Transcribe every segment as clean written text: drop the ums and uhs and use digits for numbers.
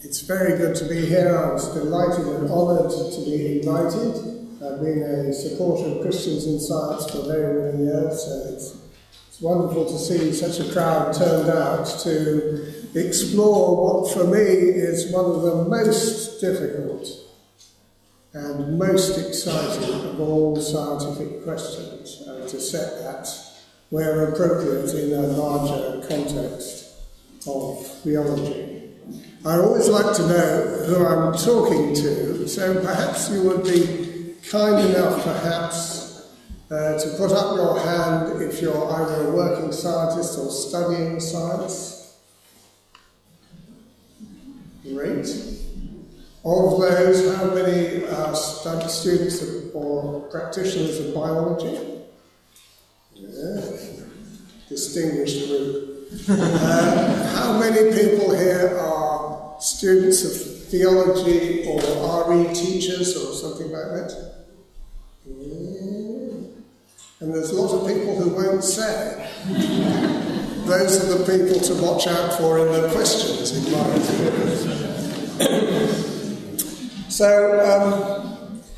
It's very good to be here. I was delighted and honoured to be invited. I've been a supporter of Christians in Science for very many years, so it's wonderful to see such a crowd turned out to explore what for me is one of the most difficult and most exciting of all scientific questions, and to set that where appropriate in a larger context of theology. I always like to know who I'm talking to, so perhaps you would be kind enough perhaps to put up your hand if you're either a working scientist or studying science. Great. Of those, how many are students or practitioners of biology? Yeah. Distinguished group. How many people here are students of theology or RE teachers or something like that? Yeah. And there's a lot of people who won't say. Those are the people to watch out for in the questions, in my experience. So,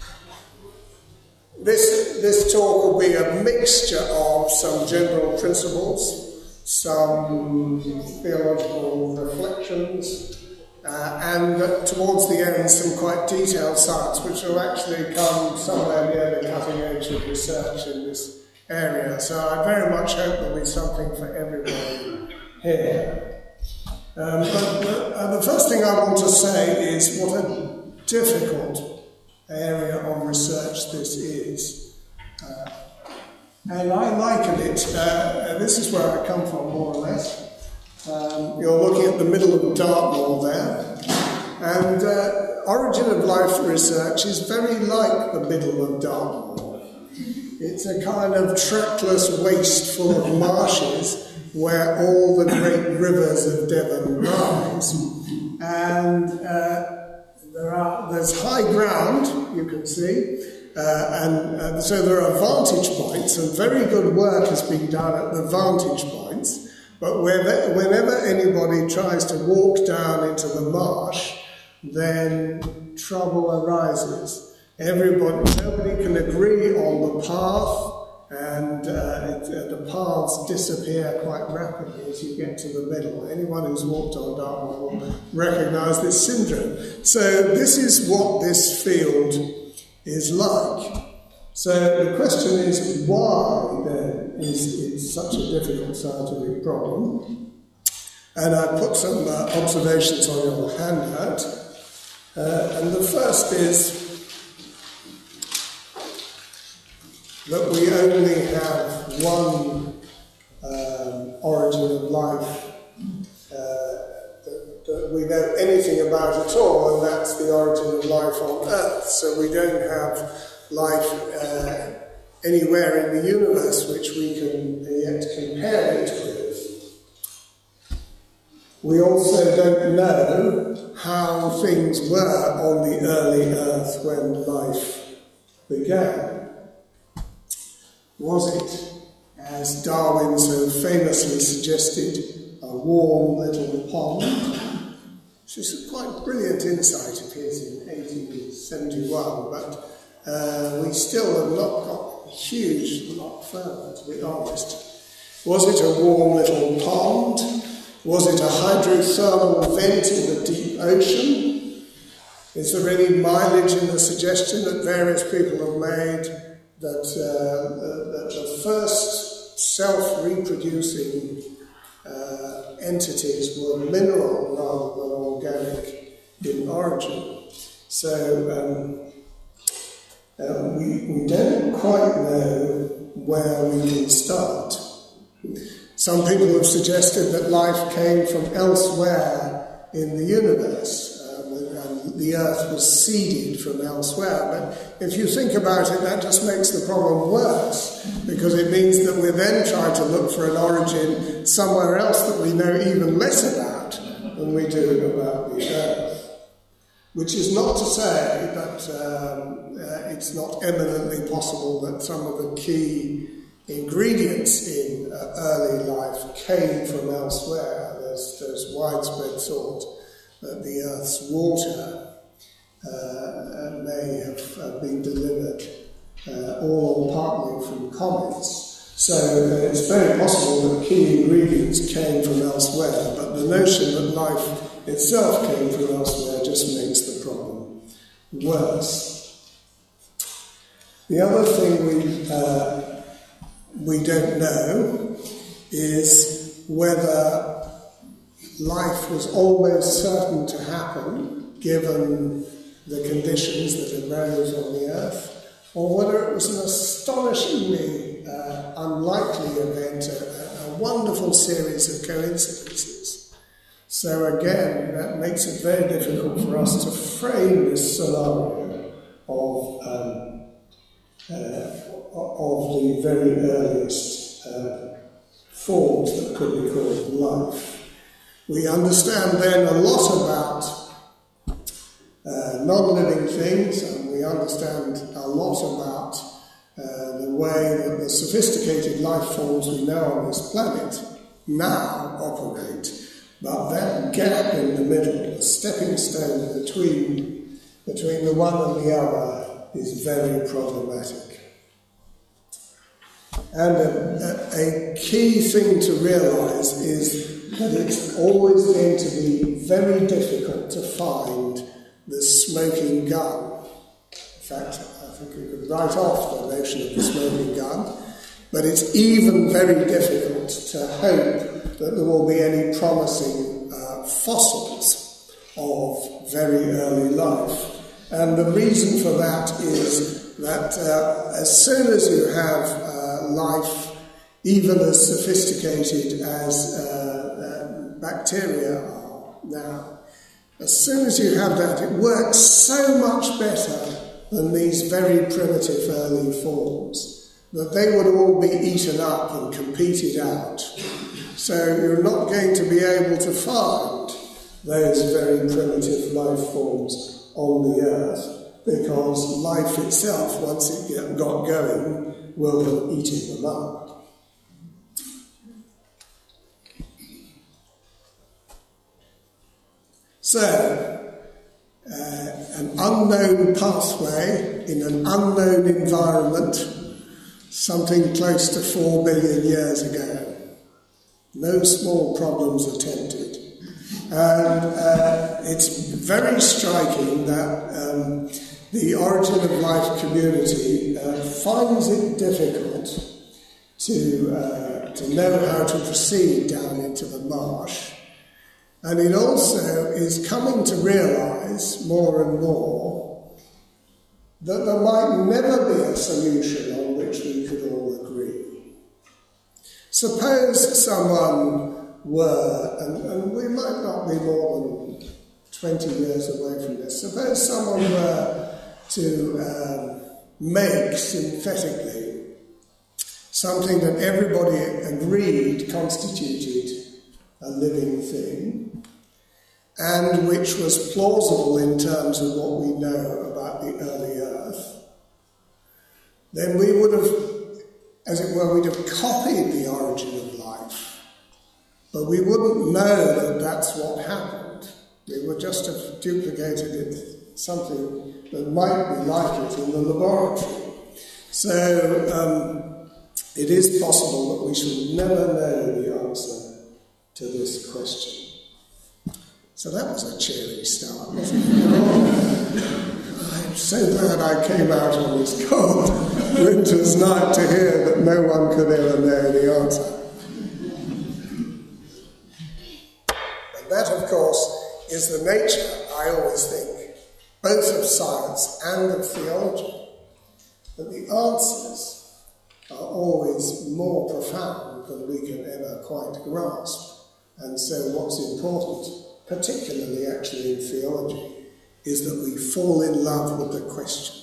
this talk will be a mixture of some general principles, some theological reflections, and towards the end some quite detailed science, which will actually come somewhere near the cutting edge of research in this area. So I very much hope there'll be something for everybody here. But the first thing I want to say is what a difficult area of research this is. And I liken it, this is where I come from more or less. You're looking at the middle of Dartmoor there, and origin of life research is very like the middle of Dartmoor. It's a kind of trackless waste full of marshes where all the great rivers of Devon rise, and there's high ground, you can see, and so there are vantage points, and very good work has been done at the vantage points, but whenever anybody tries to walk down into the marsh, then trouble arises. Nobody can agree on the path, and the paths disappear quite rapidly as you get to the middle. Anyone who's walked on Dartmoor will recognise this syndrome. So this is what this field is like. So the question is, why then is it such a difficult scientific problem? And I put some observations on your handout. And the first is that we only have one origin of life that we know anything about at all, and that's the origin of life on Earth. So we don't have life anywhere in the universe which we can yet compare it with. We also don't know how things were on the early Earth when life began. Was it, as Darwin so famously suggested, a warm little pond? Which is a quite brilliant insight of his in 1871, but we still have not got a huge lot further, to be honest. Was it a warm little pond? Was it a hydrothermal vent in the deep ocean? Is there any mileage in the suggestion that various people have made that the first self-reproducing entities were mineral rather than organic in origin? So we don't quite know where we can start. Some people have suggested that life came from elsewhere in the universe, and the Earth was seeded from elsewhere. But if you think about it, that just makes the problem worse, because it means that we're then trying to look for an origin somewhere else that we know even less about than we do about the Earth. Which is not to say that it's not eminently possible that some of the key ingredients in early life came from elsewhere. There's widespread thought that the Earth's water may have been delivered all or partly from comets. So it's very possible that key ingredients came from elsewhere, but the notion that life itself came from elsewhere just makes the problem worse. The other thing we don't know is whether life was always certain to happen, given the conditions that arose on the Earth, or whether it was an astonishingly unlikely event, a wonderful series of coincidences. So again, that makes it very difficult for us to frame this scenario of the very earliest forms that could be called life. We understand then a lot about non-living things, and we understand a lot about the way that the sophisticated life forms we know on this planet now operate. But that gap in the middle, the stepping stone between the one and the other, is very problematic. And a key thing to realise is that it's always going to be very difficult to find the smoking gun. In fact, I think we could write off the notion of the smoking gun, but it's even very difficult to hope that there will be any promising fossils of very early life. And the reason for that is that as soon as you have life, even as sophisticated as bacteria are now, as soon as you have that, it works so much better than these very primitive early forms that they would all be eaten up and competed out. So you're not going to be able to find those very primitive life forms on the Earth, because life itself, once it got going, will have eaten them up. So, an unknown pathway in an unknown environment, something close to 4 billion years ago. No small problems attempted. And it's very striking that the Origin of Life community finds it difficult to know how to proceed down into the marsh. And it also is coming to realise more and more that there might never be a solution on which we could all agree. Suppose someone were, and we might not be more than 20 years away from this, suppose someone were to make synthetically something that everybody agreed constituted a living thing, and which was plausible in terms of what we know about the early Earth, then we would have, as it were, we'd have copied the origin of life, but we wouldn't know that that's what happened. We would just have duplicated it, something that might be like it in the laboratory. So it is possible that we should never know the answer to this question. So that was a cheery start, wasn't it? I'm so glad I came out on this cold winter's night to hear that no one could ever know the answer. And that, of course, is the nature, I always think, both of science and of theology, that the answers are always more profound than we can ever quite grasp. And so what's important, particularly actually in theology, is that we fall in love with the question.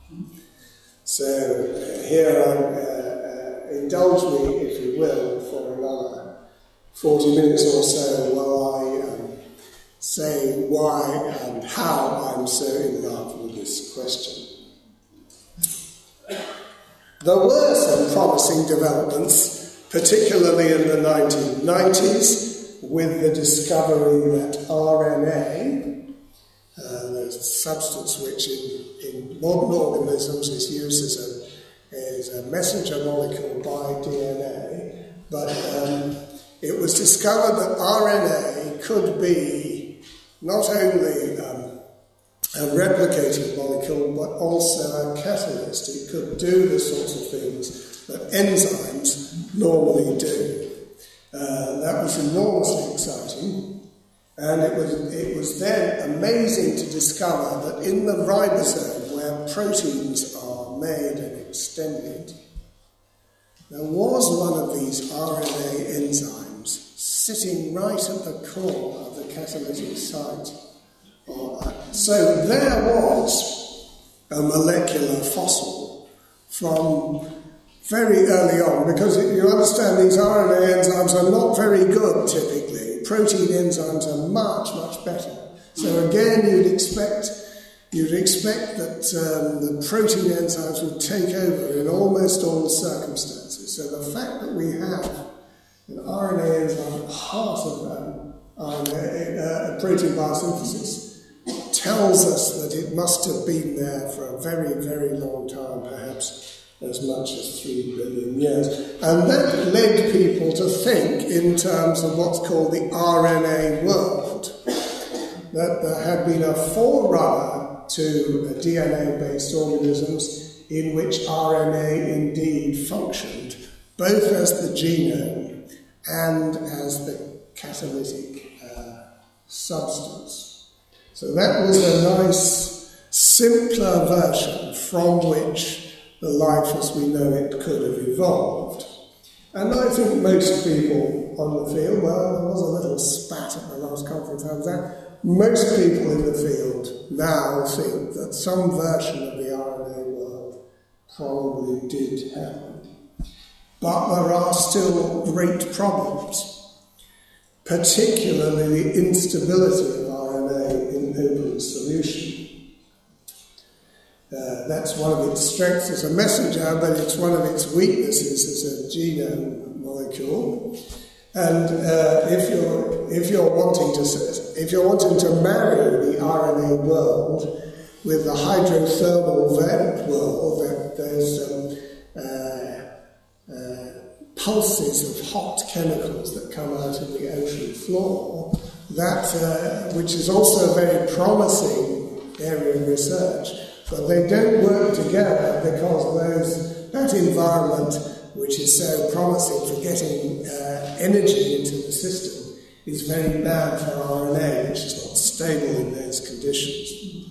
So here, indulge me, if you will, for another 40 minutes or so while I say why and how I'm so in love with this question. There were some promising developments, particularly in the 1990s, with the discovery that RNA, the substance which in modern organisms is used as a messenger molecule by DNA, but it was discovered that RNA could be not only a replicating molecule, but also a catalyst. It could do the sorts of things that enzymes normally do. That was enormously exciting, and it was then amazing to discover that in the ribosome, where proteins are made and extended, there was one of these RNA enzymes sitting right at the core of the catalytic site. So there was a molecular fossil from very early on, because you understand these RNA enzymes are not very good typically. Protein enzymes are much, much better. So again, you'd expect that the protein enzymes would take over in almost all circumstances. So the fact that we have an RNA enzyme at the heart of protein biosynthesis tells us that it must have been there for a very, very long time, perhaps as much as 3 billion years. And that led people to think in terms of what's called the RNA world, that there had been a forerunner to DNA-based organisms in which RNA indeed functioned, both as the genome and as the catalytic substance. So that was a nice, simpler version from which the life as we know it could have evolved. And I think most people on the field, well, there was a little spat at the last conference I was at, most people in the field now think that some version of the RNA world probably did happen. But there are still great problems, particularly the instability of RNA in open solution. That's one of its strengths as a messenger, but it's one of its weaknesses as a genome molecule. And if you're wanting to marry the RNA world with the hydrothermal vent world, that there's pulses of hot chemicals that come out of the ocean floor, that which is also a very promising area of research. But they don't work together because that environment, which is so promising for getting energy into the system, is very bad for RNA, which is not stable in those conditions.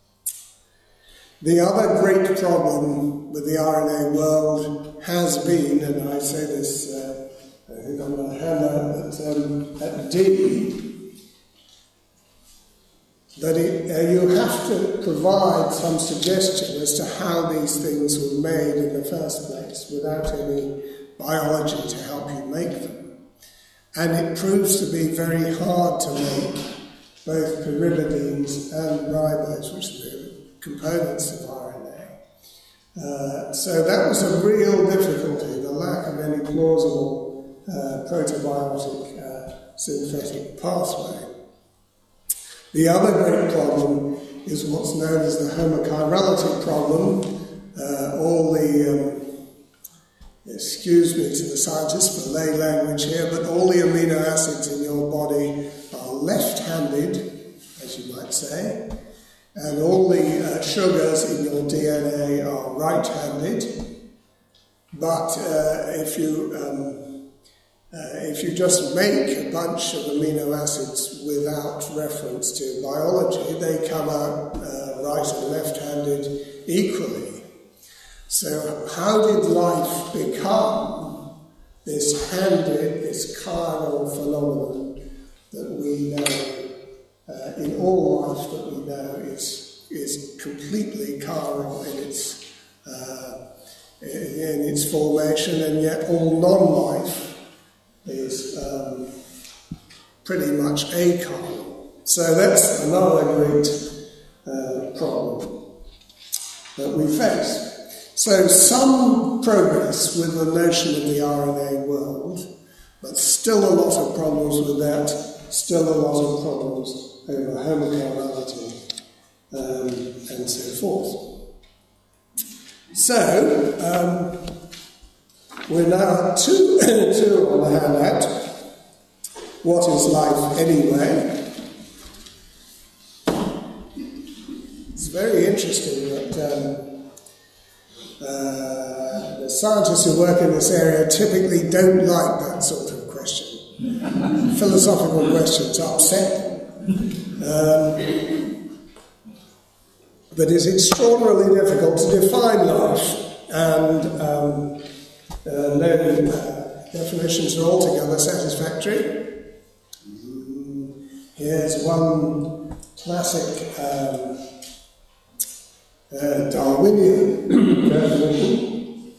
The other great problem with the RNA world has been, and I say this, I think I'm going to hammer at D, that you have to provide some suggestion as to how these things were made in the first place without any biology to help you make them. And it proves to be very hard to make both pyrimidines and ribose, which are the components of RNA. So that was a real difficulty, the lack of any plausible protobiotic synthetic pathway. The other great problem is what's known as the homochirality problem. All the, excuse me to the scientists for lay language here, but all the amino acids in your body are left-handed, as you might say, and all the sugars in your DNA are right-handed. But if you just make a bunch of amino acids without reference to biology, they come out right and left-handed equally. So how did life become this chiral phenomenon that we know, in all life that we know is completely chiral in its formation, and yet all non-life is pretty much achiral. So that's another great problem that we face. So some progress with the notion of the RNA world But still a lot of problems with that, still a lot of problems over homocarnality and so forth. So, we're now at two on the handout. What is life anyway? It's very interesting that the scientists who work in this area typically don't like that sort of question. Philosophical questions upset them. But it's extraordinarily difficult to define life, and no definitions are altogether satisfactory. Here's one classic Darwinian definition.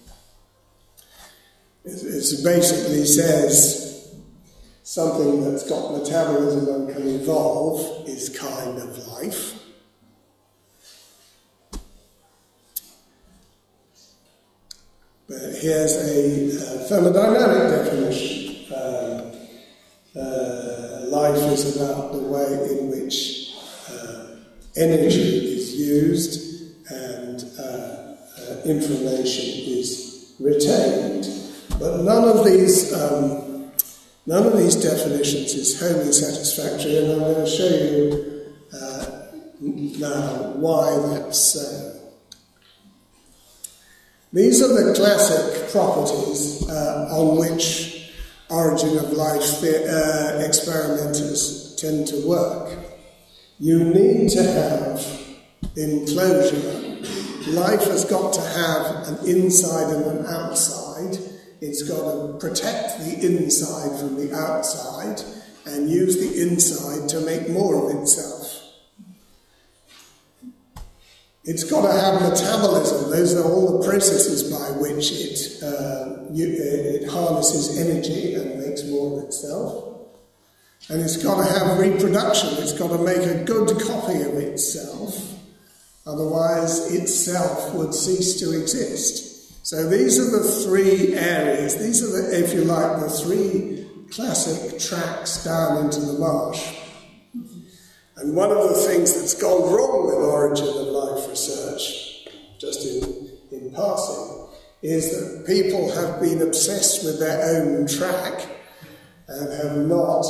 It basically says something that's got metabolism and can evolve is kind of life. But here's a thermodynamic definition. Life is about the way in which energy is used and information is retained. But none of these definitions is wholly satisfactory, and I'm going to show you now why that's so. These are the classic properties on which origin of life experimenters tend to work. You need to have enclosure. Life has got to have an inside and an outside. It's got to protect the inside from the outside and use the inside to make more of itself. It's got to have metabolism. Those are all the processes by which it harnesses energy and makes more of itself. And it's got to have reproduction. It's got to make a good copy of itself. Otherwise, itself would cease to exist. So these are the three areas. These are, the, if you like, the three classic tracks down into the marsh. And one of the things that's gone wrong with origin of life research, just in passing, is that people have been obsessed with their own track and have not,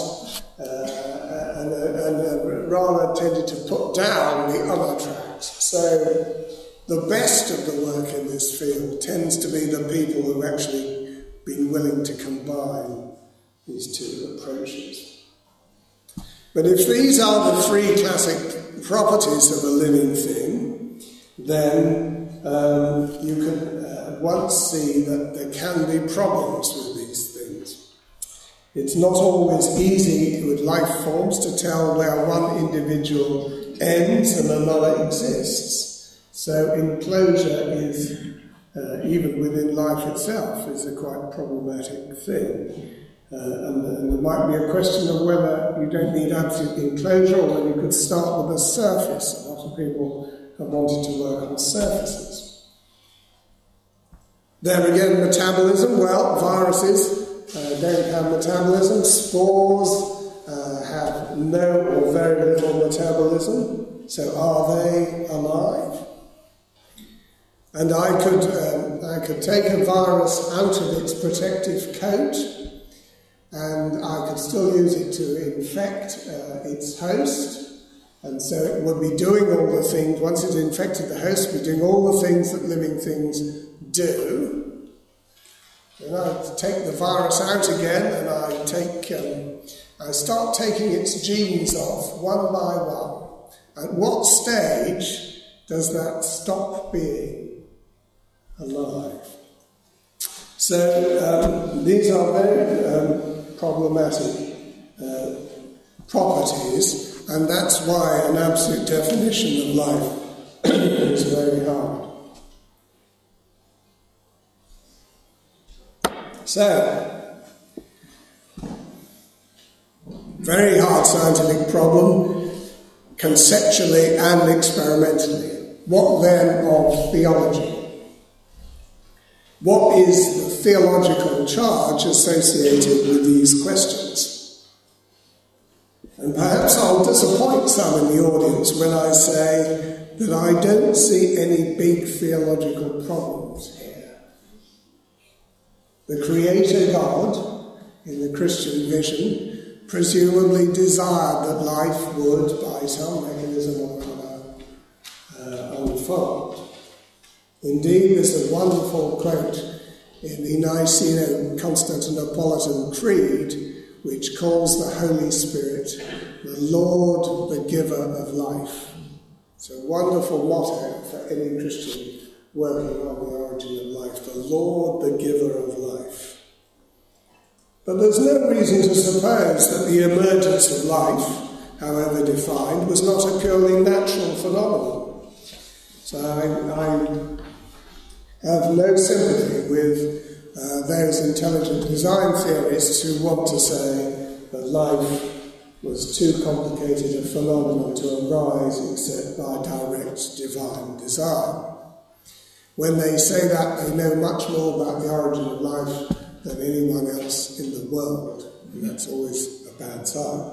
and rather tended to put down the other tracks. So the best of the work in this field tends to be the people who've actually been willing to combine these two approaches. But if these are the three classic properties of a living thing, then you can at once see that there can be problems with these things. It's not always easy with life forms to tell where one individual ends and another exists. So enclosure is, even within life itself, is a quite problematic thing. And there might be a question of whether you don't need absolute enclosure or whether you could start with a surface. A lot of people have wanted to work on surfaces. There again, metabolism. Well, viruses don't have metabolism. Spores have no or very little metabolism. So are they alive? And I could take a virus out of its protective coat, and I could still use it to infect its host, and so it would be doing all the things, once it's infected the host, it would be doing all the things that living things do. Then I take the virus out again, and I start taking its genes off one by one. At what stage does that stop being alive? So these are very problematic properties, and that's why an absolute definition of life is very hard. So, very hard scientific problem, conceptually and experimentally. What then of theology? What is the theological charge associated with these questions? And perhaps I'll disappoint some in the audience when I say that I don't see any big theological problems here. The Creator God, in the Christian vision, presumably desired that life would, by some mechanism or other, unfold. Indeed, there's a wonderful quote in the Niceno-Constantinopolitan Creed which calls the Holy Spirit the Lord, the giver of life. It's a wonderful motto for any Christian working on the origin of life, the Lord, the giver of life. But there's no reason to suppose that the emergence of life, however defined, was not a purely natural phenomenon. So I have no sympathy with those intelligent design theorists who want to say that life was too complicated a phenomenon to arise except by direct divine design. When they say that, they know much more about the origin of life than anyone else in the world, and that's always a bad sign.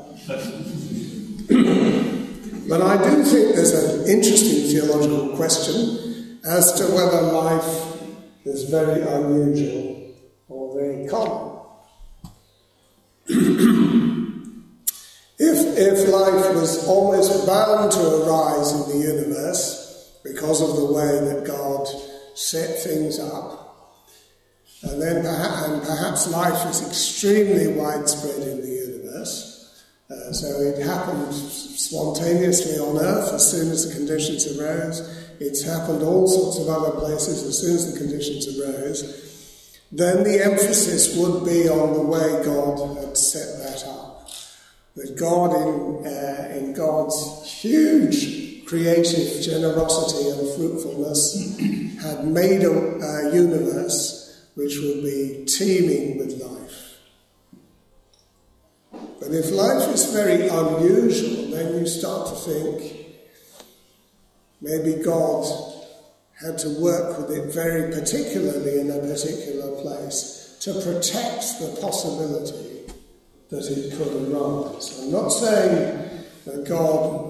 But I do think there's an interesting theological question as to whether life is very unusual or very common. If life was almost bound to arise in the universe because of the way that God set things up, and then perhaps life is extremely widespread in the universe, so it happened spontaneously on Earth as soon as the conditions arose. It's happened all sorts of other places as soon as the conditions arose. Then the emphasis would be on the way God had set that up. That God, in God's huge creative generosity and fruitfulness, had made a universe which would be teeming with life. But if life is very unusual, then you start to think maybe God had to work with it very particularly in a particular place to protect the possibility that it could arise. I'm not saying that God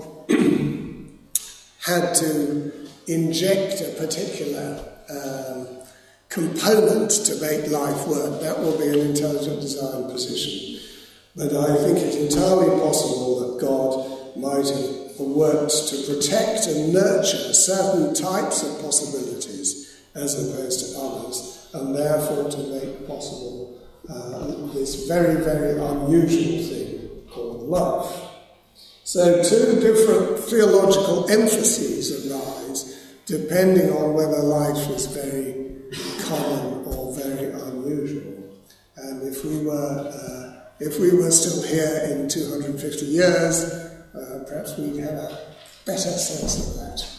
had to inject a particular component to make life work. That will be an intelligent design position. But I think it's entirely possible that God might have worked to protect and nurture certain types of possibilities as opposed to others, and therefore to make possible this very, very unusual thing called life. So two different theological emphases arise depending on whether life is very common or very unusual. And if we were still here in 250 years, perhaps we'd have a better sense of that.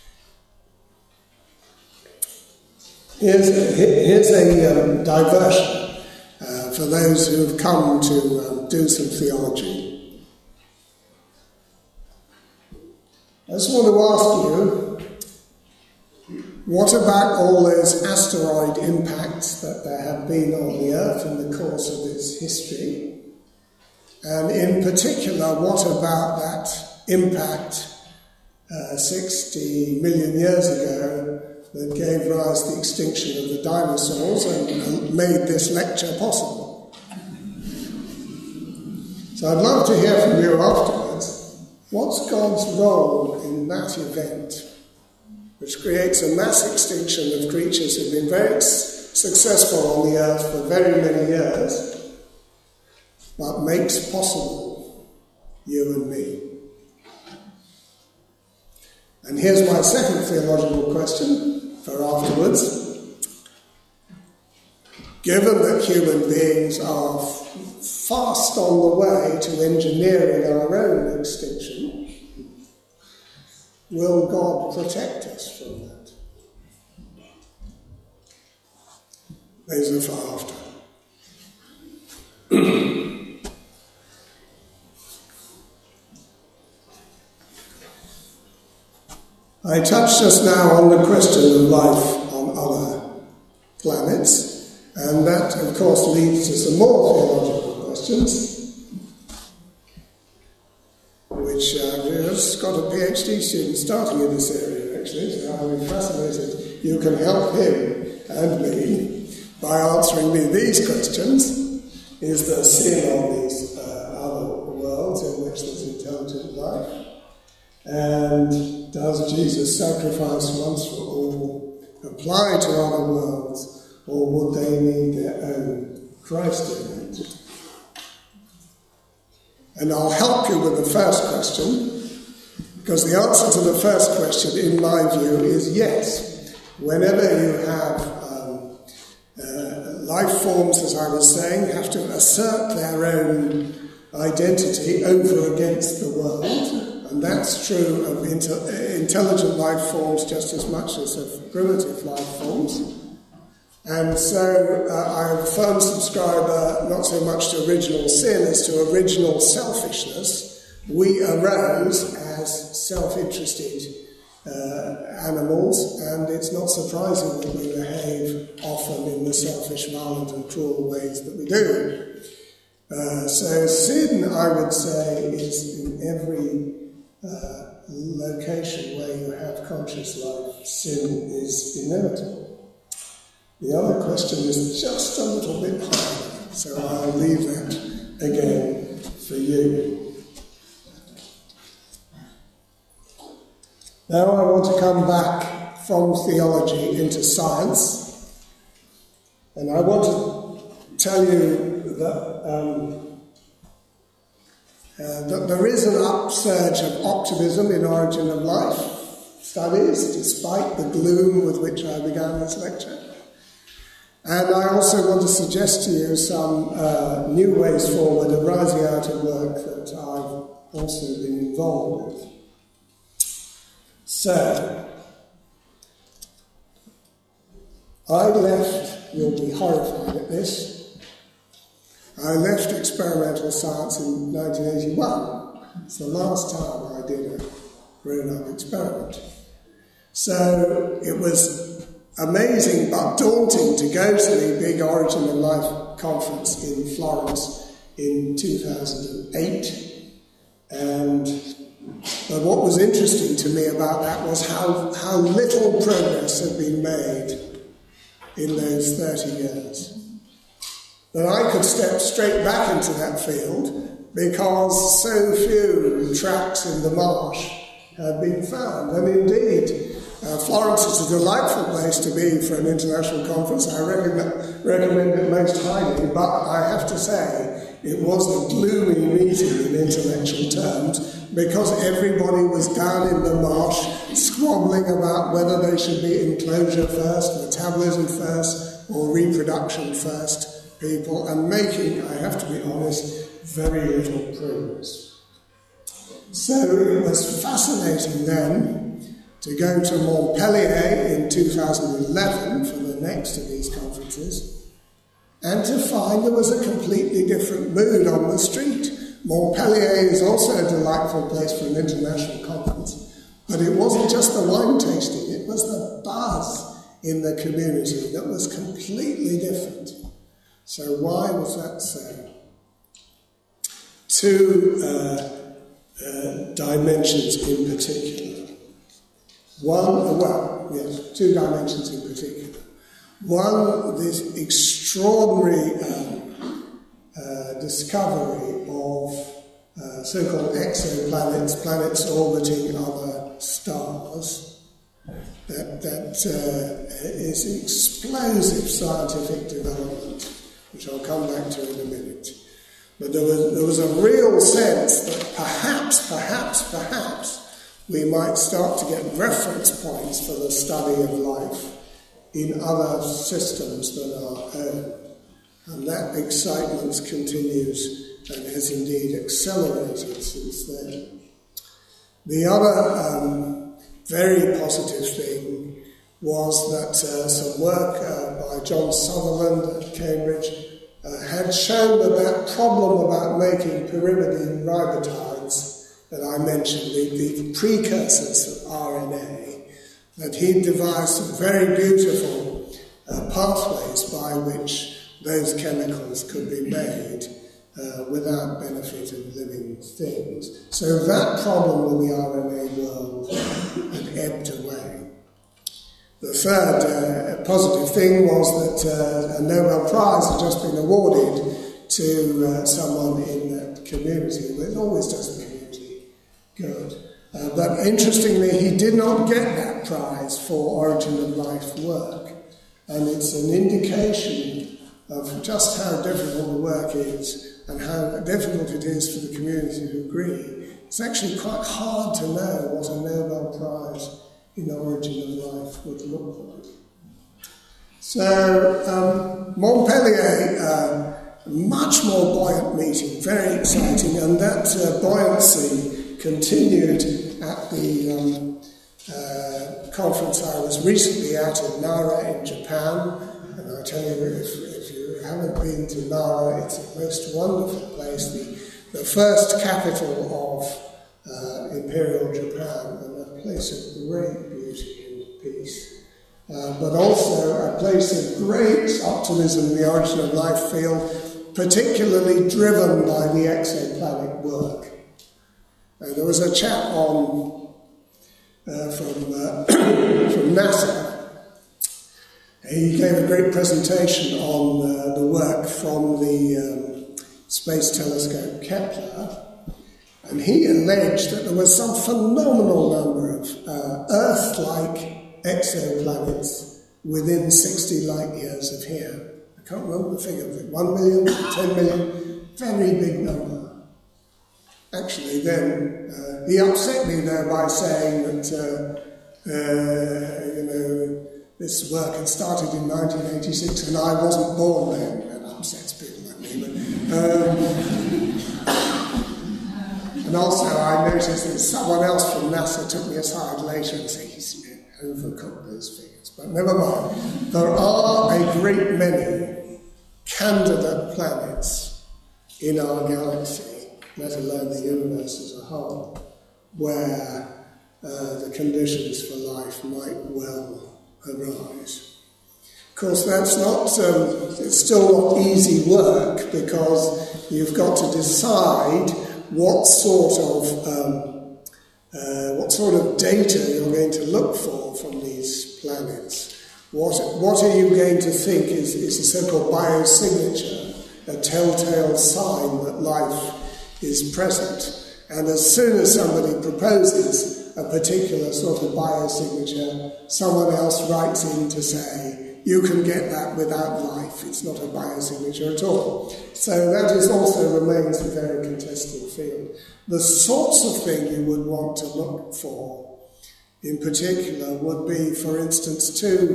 Here's a diversion for those who have come to do some theology. I just want to ask you, what about all those asteroid impacts that there have been on the Earth in the course of its history? And in particular, what about that impact 60 million years ago that gave rise to the extinction of the dinosaurs and made this lecture possible? So I'd love to hear from you afterwards. What's God's role in that event, which creates a mass extinction of creatures who've been very successful on the earth for very many years, but makes possible you and me? And here's my second theological question for afterwards. Given that human beings are fast on the way to engineering our own extinction, will God protect us from that? Those are for after. I touched just now on the question of life on other planets, and that, of course, leads to some more theological questions, which I've just got a PhD student starting in this area, actually, so I'm fascinated. You can help him and me by answering me these questions. Is there sin on these other worlds in which there's intelligent life? And does Jesus' sacrifice once for all apply to other worlds, or would they need their own Christ in it? And I'll help you with the first question, because the answer to the first question, in my view, is yes. Whenever you have life forms, as I was saying, have to assert their own identity over against the world, and that's true of intelligent life forms just as much as of primitive life forms. And so I'm a firm subscriber not so much to original sin as to original selfishness. We arose as self-interested animals, and it's not surprising that we behave often in the selfish, violent and cruel ways that we do. So sin, I would say, is in every location where you have conscious life, sin is inevitable. The other question is just a little bit higher, so I'll leave that again for you. Now I want to come back from theology into science, and I want to tell you that there is an upsurge of optimism in Origin of Life studies, despite the gloom with which I began this lecture. And I also want to suggest to you some new ways forward arising out of work that I've also been involved with. So, I left, you'll be horrified at this, I left experimental science in 1981. It's the last time I did a grown-up experiment. So it was amazing but daunting to go to the big Origin of Life conference in Florence in 2008. But what was interesting to me about that was how little progress had been made in those 30 years. That I could step straight back into that field because so few tracks in the marsh had been found. And indeed, Florence is a delightful place to be for an international conference. I recommend it most highly, but I have to say it was a gloomy meeting in intellectual terms because everybody was down in the marsh squabbling about whether they should be enclosure first, metabolism first, or reproduction first people, and making, I have to be honest, very little progress. So it was fascinating then to go to Montpellier in 2011 for the next of these conferences and to find there was a completely different mood on the street. Montpellier is also a delightful place for an international conference, but it wasn't just the wine tasting, it was the buzz in the community that was completely different. So why was that so? Two dimensions in particular. Two dimensions in particular. One, this extraordinary discovery of so-called exoplanets, planets orbiting other stars, that is explosive scientific development, which I'll come back to in a minute. But there was a real sense that perhaps we might start to get reference points for the study of life in other systems than our own. And that excitement continues and has indeed accelerated since then. The other very positive thing was that some work by John Sutherland at Cambridge had shown that problem about making pyrimidine ributides that I mentioned, the precursors of RNA, that he'd devised some very beautiful pathways by which those chemicals could be made without benefit of living things. So that problem in the RNA world had ebbed away. The third positive thing was that a Nobel Prize had just been awarded to someone in that community. It always does the community good. But interestingly, he did not get that prize for Origin of Life work. And it's an indication of just how difficult the work is and how difficult it is for the community to agree. It's actually quite hard to know what a Nobel Prize in Origin of Life would look like. So, Montpellier, much more buoyant meeting, very exciting, and that buoyancy continued at the conference I was recently at in Nara in Japan. And I tell you, if you haven't been to Nara, it's a most wonderful place, the first capital of Imperial Japan, and a place of great beauty and peace. But also a place of great optimism in the Origin of Life field, particularly driven by the exoplanet work. There was a chap on from NASA. He gave a great presentation on the work from the Space Telescope Kepler, and he alleged that there was some phenomenal number of Earth-like exoplanets within 60 light years of here. I can't remember the figure, 1 million, 10 million, very big number. Actually, then, he upset me there by saying that, this work had started in 1986 and I wasn't born then. That upsets people like me. And also, I noticed that someone else from NASA took me aside later and said he's overcooked those figures. But never mind. There are a great many candidate planets in our galaxy, let alone the universe as a whole, where the conditions for life might well arise. Of course, that's not, it's still not easy work, because you've got to decide what sort of data you're going to look for from these planets. What are you going to think is a so-called biosignature, a telltale sign that life is present? And as soon as somebody proposes a particular sort of biosignature, someone else writes in to say, you can get that without life, it's not a biosignature at all. So that is also remains a very contested field. The sorts of thing you would want to look for, in particular, would be, for instance,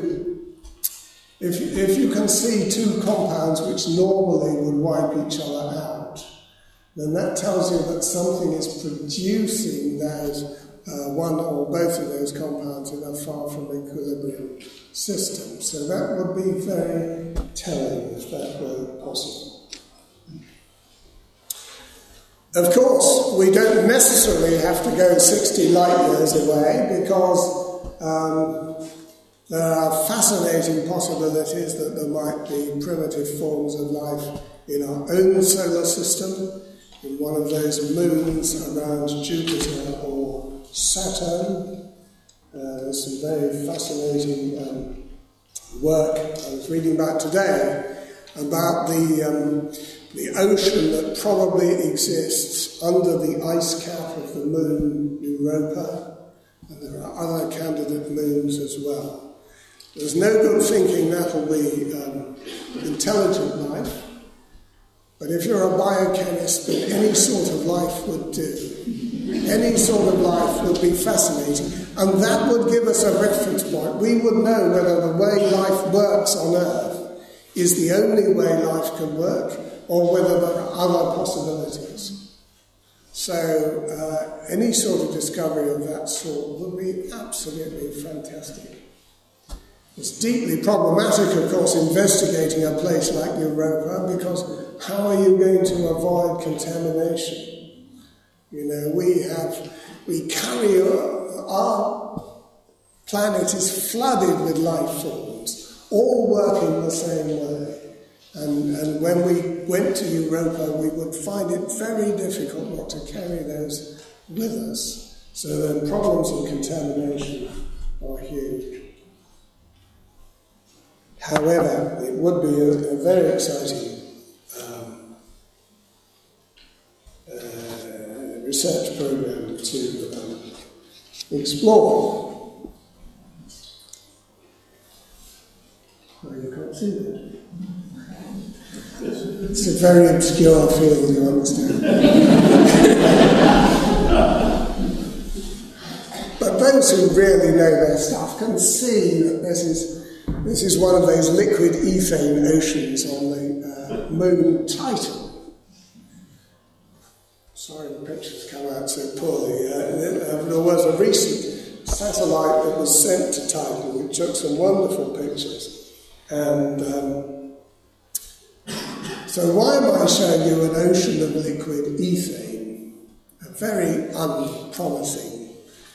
if you can see two compounds which normally would wipe each other out, then that tells you that something is producing those one or both of those compounds in a far from equilibrium system. So that would be very telling if that were possible. Of course, we don't necessarily have to go 60 light years away, because there are fascinating possibilities that there might be primitive forms of life in our own solar system, in one of those moons around Jupiter or Saturn. There's some very fascinating work I was reading about today about the ocean that probably exists under the ice cap of the moon Europa, and there are other candidate moons as well. There's no good thinking that'll be intelligent life, but if you're a biochemist, then any sort of life would do. Any sort of life would be fascinating, and that would give us a reference point. We would know whether the way life works on Earth is the only way life can work, or whether there are other possibilities. So any sort of discovery of that sort would be absolutely fantastic. It's deeply problematic, of course, investigating a place like Europa, because how are you going to avoid contamination? You know, we carry, our planet is flooded with life forms, all working the same way. And when we went to Europa, we would find it very difficult not to carry those with us. So the problems of contamination are huge. However, it would be a very exciting research program to explore. Oh, you can't see that. It's a very obscure field, you understand. But those who really know their stuff can see that this is one of those liquid ethane oceans on the moon Titan. Sorry, the pictures come out so poorly. There was a recent satellite that was sent to Titan which took some wonderful pictures. And so why am I showing you an ocean of liquid ethane? A very unpromising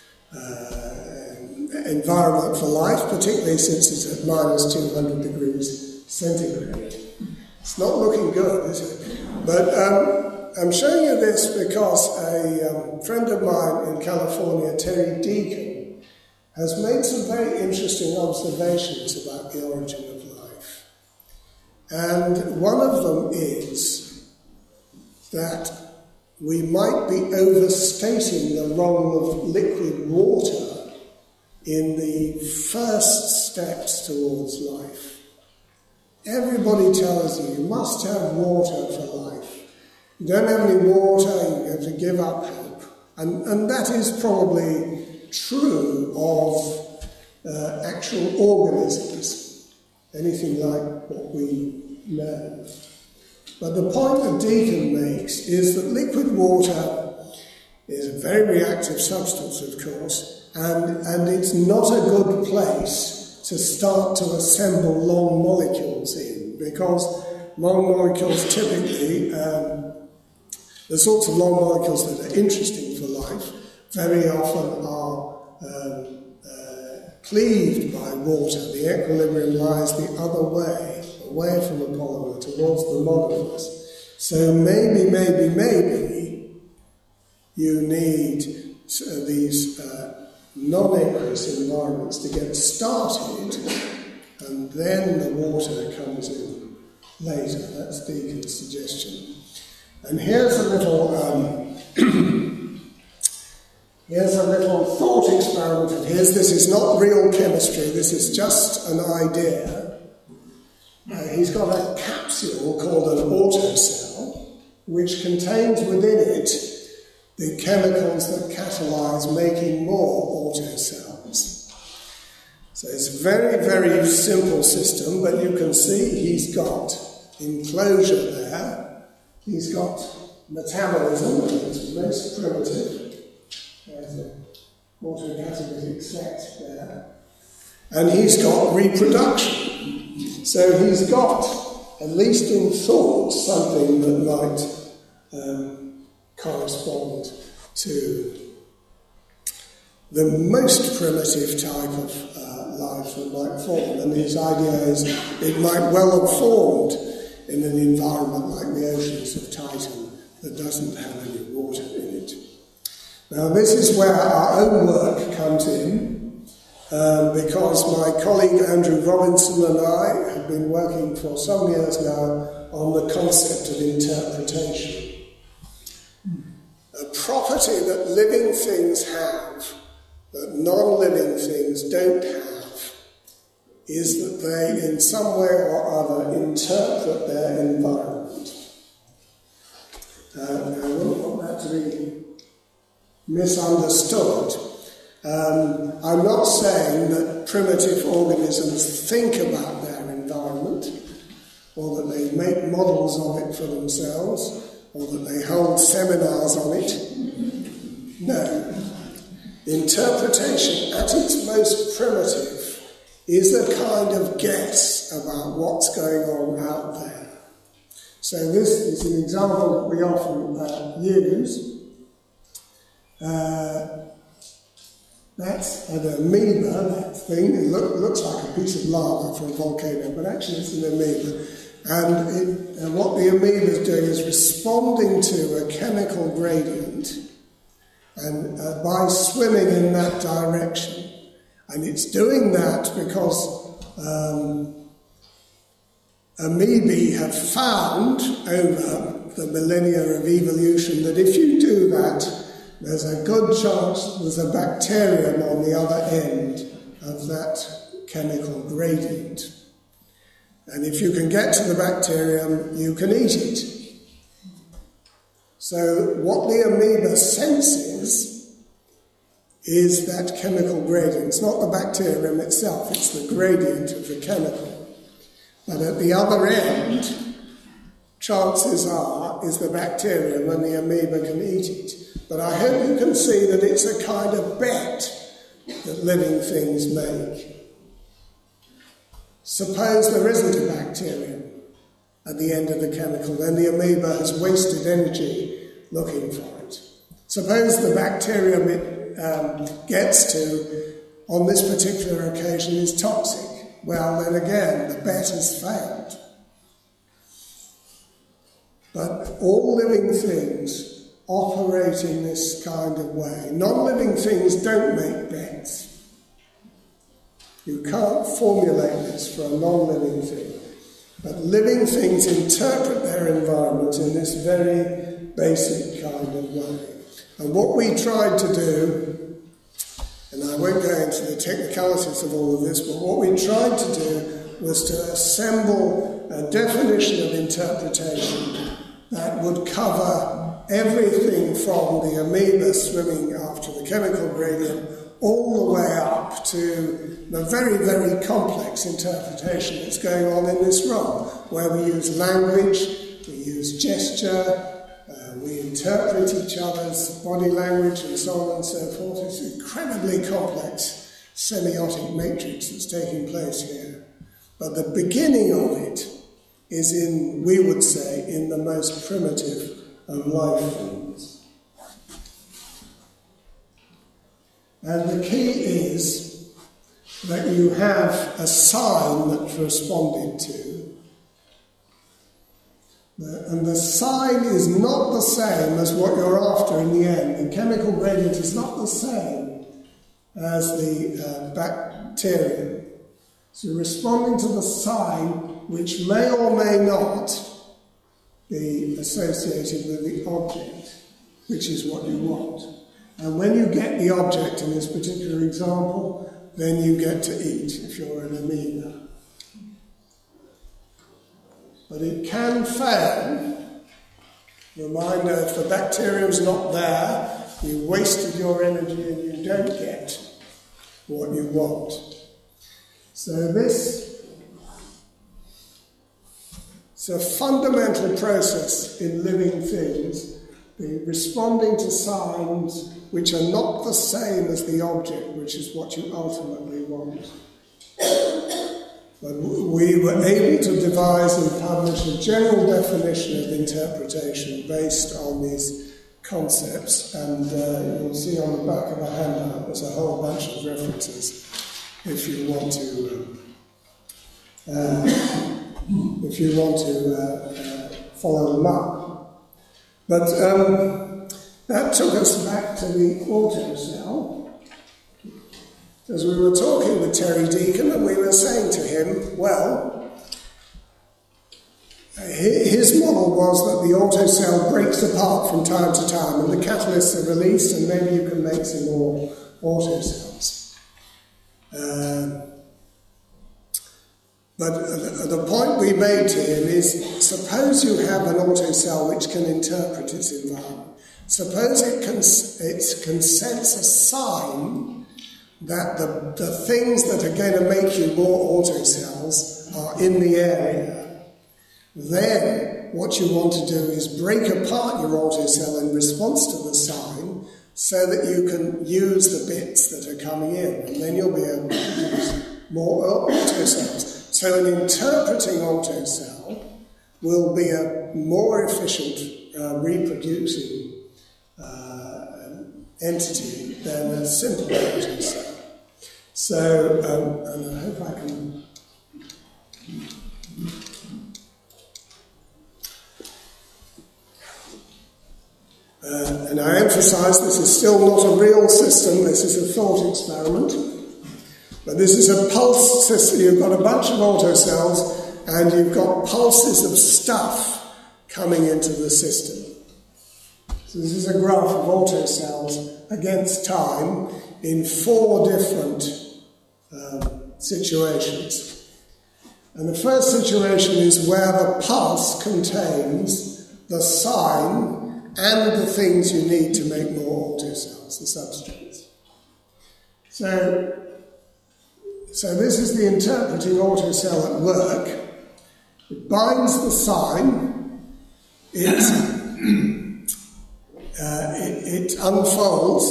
environment for life, particularly since it's at minus 200 degrees centigrade. It's not looking good, is it? But I'm showing you this because a friend of mine in California, Terry Deacon, has made some very interesting observations about the origin of life. And one of them is that we might be overstating the role of liquid water in the first steps towards life. Everybody tells you must have water for life. You don't have any water, you have to give up hope. And that is probably true of actual organisms, anything like what we know. But the point that Deacon makes is that liquid water is a very reactive substance, of course, and it's not a good place to start to assemble long molecules in, because long molecules typically, the sorts of long molecules that are interesting for life, very often are cleaved by water. The equilibrium lies the other way, away from the polymer, towards the monomers. So maybe you need these non-aqueous environments to get started, and then the water comes in later. That's Deacon's suggestion. And here's a little thought experiment of his. This is not real chemistry, this is just an idea. He's got a capsule called an autocell, which contains within it the chemicals that catalyse making more autocells. So it's a very, very simple system, but you can see he's got enclosure there. He's got metabolism, it's most primitive. There's a autocatalytic set there. And he's got reproduction. So he's got, at least in thought, something that might correspond to the most primitive type of life that might form. And his idea is it might well have formed in an environment like the oceans of Titan that doesn't have any water in it. Now this is where our own work comes in, because my colleague Andrew Robinson and I have been working for some years now on the concept of interpretation. A property that living things have, that non-living things don't have, is that they, in some way or other, interpret their environment. Now, I wouldn't want that to be misunderstood. I'm not saying that primitive organisms think about their environment, or that they make models of it for themselves, or that they hold seminars on it. No. Interpretation, at its most primitive, is a kind of guess about what's going on out there. So this is an example that we often use. That's an amoeba, that thing. It looks like a piece of lava from a volcano, but actually it's an amoeba. And what the amoeba is doing is responding to a chemical gradient and by swimming in that direction. And it's doing that because amoebae have found over the millennia of evolution that if you do that, there's a good chance there's a bacterium on the other end of that chemical gradient. And if you can get to the bacterium, you can eat it. So what the amoeba senses is that chemical gradient. It's not the bacterium itself, it's the gradient of the chemical. But at the other end, chances are, is the bacterium and the amoeba can eat it. But I hope you can see that it's a kind of bet that living things make. Suppose there isn't a bacterium at the end of the chemical, then the amoeba has wasted energy looking for it. Suppose the bacterium it gets to on this particular occasion is toxic. Well, then again, the bet has failed. But all living things operate in this kind of way. Non-living things don't make bets. You can't formulate this for a non-living thing. But living things interpret their environment in this very basic kind of way. And what we tried to do, and I won't go into the technicalities of all of this, but what we tried to do was to assemble a definition of interpretation that would cover everything from the amoeba swimming after the chemical gradient all the way up to the very, very complex interpretation that's going on in this role, where we use language, we use gesture, we interpret each other's body language and so on and so forth. It's an incredibly complex semiotic matrix that's taking place here. But the beginning of it is in, we would say, in the most primitive of life forms. And the key is that you have a sign that's responded to. And the sign is not the same as what you're after in the end. The chemical gradient is not the same as the bacterium. So you're responding to the sign, which may or may not be associated with the object, which is what you want. And when you get the object in this particular example, then you get to eat, if you're an amoeba. But it can fail. Reminder, if the bacterium's not there, you wasted your energy and you don't get what you want. So this is a fundamental process in living things, the responding to signs which are not the same as the object, which is what you ultimately want. But we were able to devise and publish a general definition of interpretation based on these concepts, and you'll see on the back of the handout there's a whole bunch of references if you want to follow them up. But that took us back to the autocell. As we were talking with Terry Deacon, and we were saying to him, well, his model was that the autocell breaks apart from time to time, and the catalysts are released, and maybe you can make some more autocells. But the point we made to him is, suppose you have an autocell which can interpret its environment. Suppose it can sense a sign that the things that are going to make you more autocells are in the area. Then what you want to do is break apart your autocell in response to the sign so that you can use the bits that are coming in, and then you'll be able to use more autocells. So an interpreting autocell will be a more efficient reproducing entity than a simple autocell. So, and I hope I can... and I emphasize this is still not a real system, this is a thought experiment. But this is a pulse system. You've got a bunch of autocells and you've got pulses of stuff coming into the system. So this is a graph of autocells against time in 4 different situations. And the first situation is where the pulse contains the sign and the things you need to make more autocells, the substrates. So this is the interpreting autocell at work. It binds the sign, it unfolds,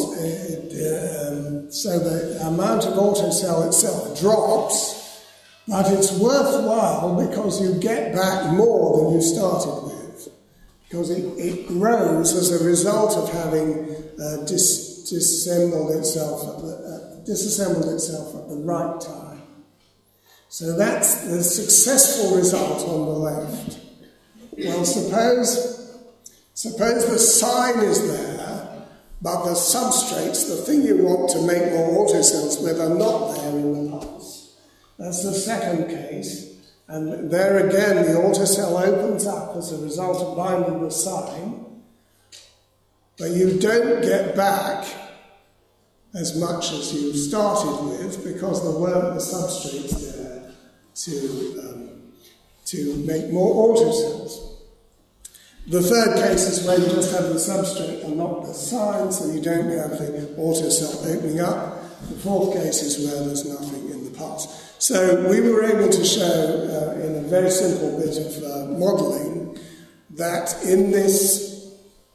so the amount of autocell itself drops, but it's worthwhile because you get back more than you started with, because it grows as a result of having disassembled itself at the right time. So that's the successful result on the left. Well, suppose the sign is there, but the substrates, the thing you want to make more autocells with, are not there in the pulse. That's the second case. And there again, the autocell opens up as a result of binding the sign, but you don't get back as much as you started with because there weren't the substrates there to make more autocells. The third case is where you just have the substrate and not the sign, so you don't have the autocell opening up. The fourth case is where there's nothing in the pulse. So we were able to show in a very simple bit of modelling that in this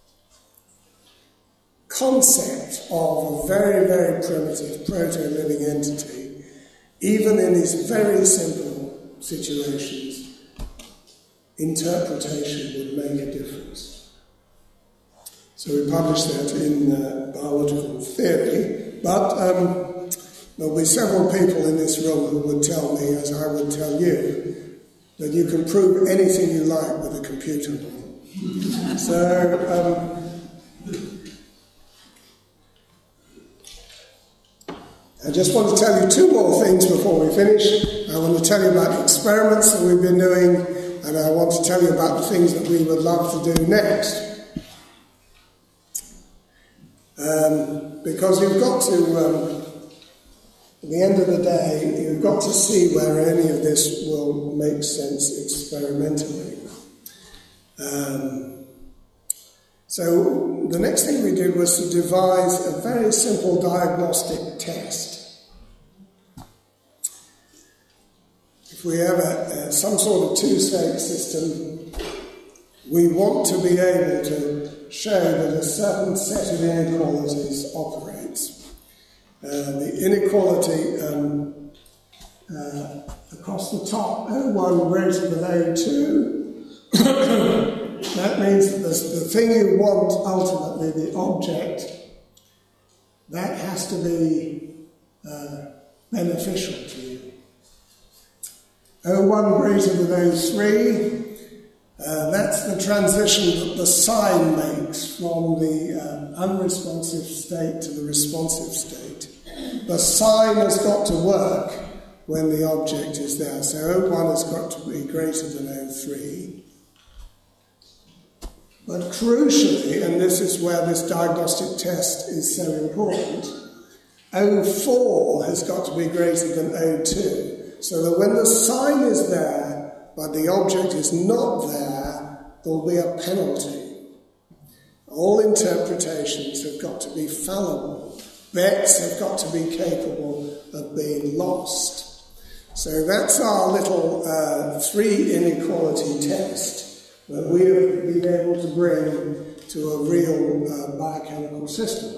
concept of a very, very primitive proto-living entity, even in these very simple situations, interpretation would make a difference. So we published that in Biological Theory, but there'll be several people in this room who would tell me, as I would tell you, that you can prove anything you like with a computer. So, I just want to tell you 2 more things before we finish. I want to tell you about the experiments that we've been doing, and I want to tell you about the things that we would love to do next. Because you've got to, at the end of the day, you've got to see where any of this will make sense experimentally. So the next thing we did was to devise a very simple diagnostic test. If we have some sort of 2-state system, we want to be able to show that a certain set of inequalities operates. The inequality across the top, O1 greater than O2, that means that the thing you want, ultimately, the object, that has to be beneficial to you. O1 greater than O3, that's the transition that the sign makes from the unresponsive state to the responsive state. The sign has got to work when the object is there. So O1 has got to be greater than O3. But crucially, and this is where this diagnostic test is so important, O4 has got to be greater than O2. So that when the sign is there, but the object is not there, there'll be a penalty. All interpretations have got to be fallible. Bets have got to be capable of being lost. So that's our little 3 inequality test that we have been able to bring to a real biochemical system.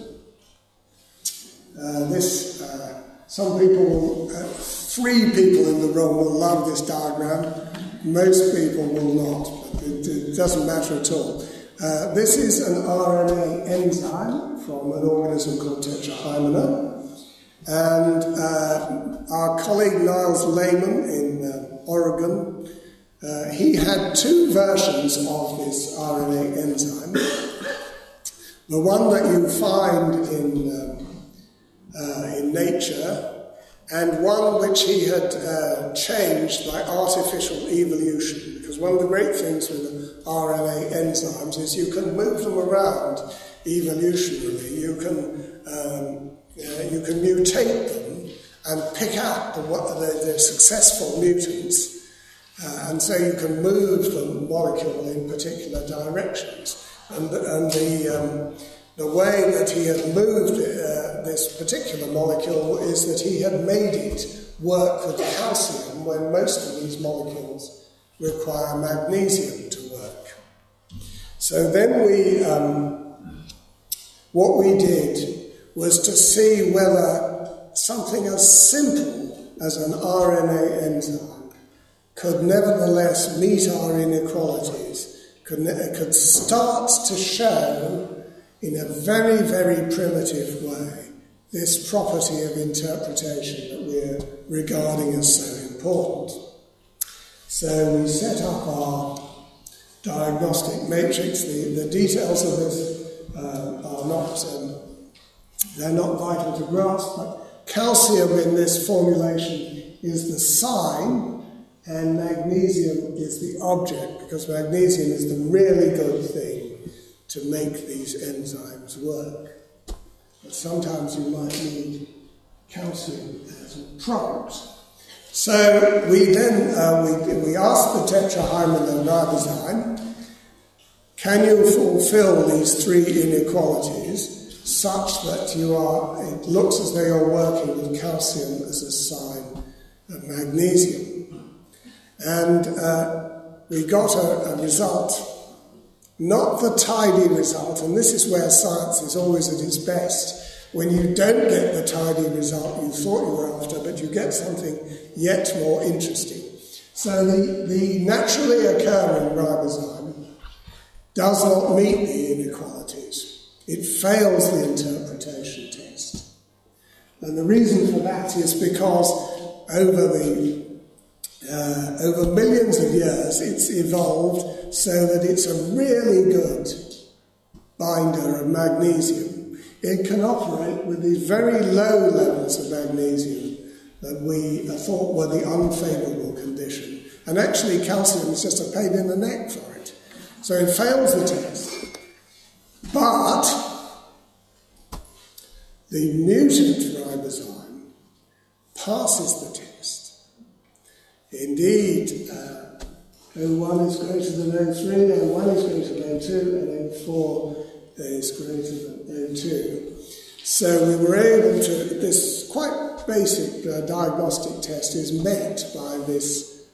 Some people, 3 people in the room will love this diagram. Most people will not. It doesn't matter at all. This is an RNA enzyme from an organism called Tetrahymena, and our colleague Niles Lehmann in Oregon, he had two versions of this RNA enzyme. The one that you find in nature, and one which he had changed by artificial evolution. Because one of the great things with RNA enzymes is you can move them around evolutionarily. You can mutate them and pick out the successful mutants, and so you can move the molecule in particular directions. And the way that he had moved this particular molecule is that he had made it work with calcium when most of these molecules require magnesium to work. So then what we did was to see whether something as simple as an RNA enzyme could nevertheless meet our inequalities, could start to show in a very, very primitive way this property of interpretation that we're regarding as so important. So we set up our diagnostic matrix. The details of this are not, they're not vital to grasp, but calcium in this formulation is the sign, and magnesium is the object, because magnesium is the really good thing to make these enzymes work. But sometimes you might need calcium as a product. So we then we asked the Tetrahymena ribozyme, can you fulfill these three inequalities such that it looks as though you're working with calcium as a sign of magnesium? And we got a result, not the tidy result, and this is where science is always at its best. When you don't get the tidy result you thought you were after, but you get something yet more interesting. So the naturally occurring ribozyme does not meet the inequalities. It fails the interpretation test. And the reason for that is because over millions of years, it's evolved so that it's a really good binder of magnesium. It can operate with these very low levels of magnesium that we thought were the unfavourable condition. And actually, calcium is just a pain in the neck for it. So it fails the test. But the mutant ribozyme passes the test. Indeed, O1 is greater than O3, O1 is greater than O2, and O4 is greater than O2. So we were able to, this quite basic diagnostic test is met by this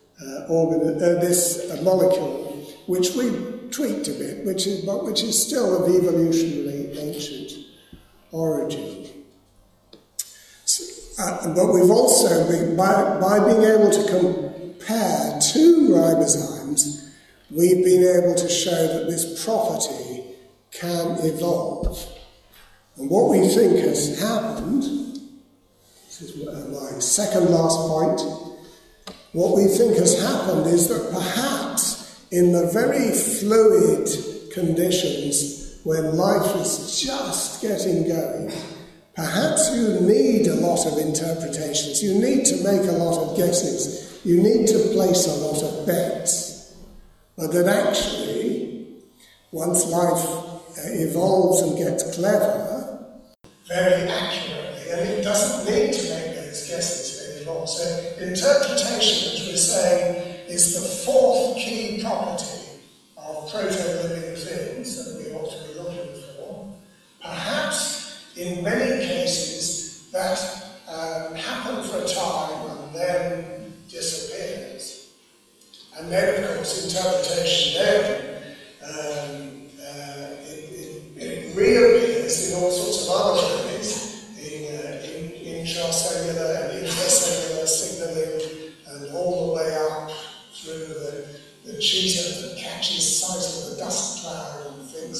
molecule, which we tweaked a bit, which is still of evolutionarily ancient origin. But we've also been, by being able to compare two ribozymes, we've been able to show that this property can evolve. And what we think has happened, this is my second last point, what we think has happened is that perhaps in the very fluid conditions when life is just getting going, perhaps you need a lot of interpretations, you need to make a lot of guesses, you need to place a lot of bets, but that actually, once life evolves and gets clever, very accurately, and it doesn't need to make those guesses anymore. So interpretation, as we're saying, is the fourth key property of proto-living things that we ought to be looking for. Perhaps in many cases that happen for a time and then disappears. And then, of course, interpretation then it reappears in all sorts of other ways, in intracellular and intercellular signaling, and all the way up through the cheetah that catches sight of the dust cloud and thinks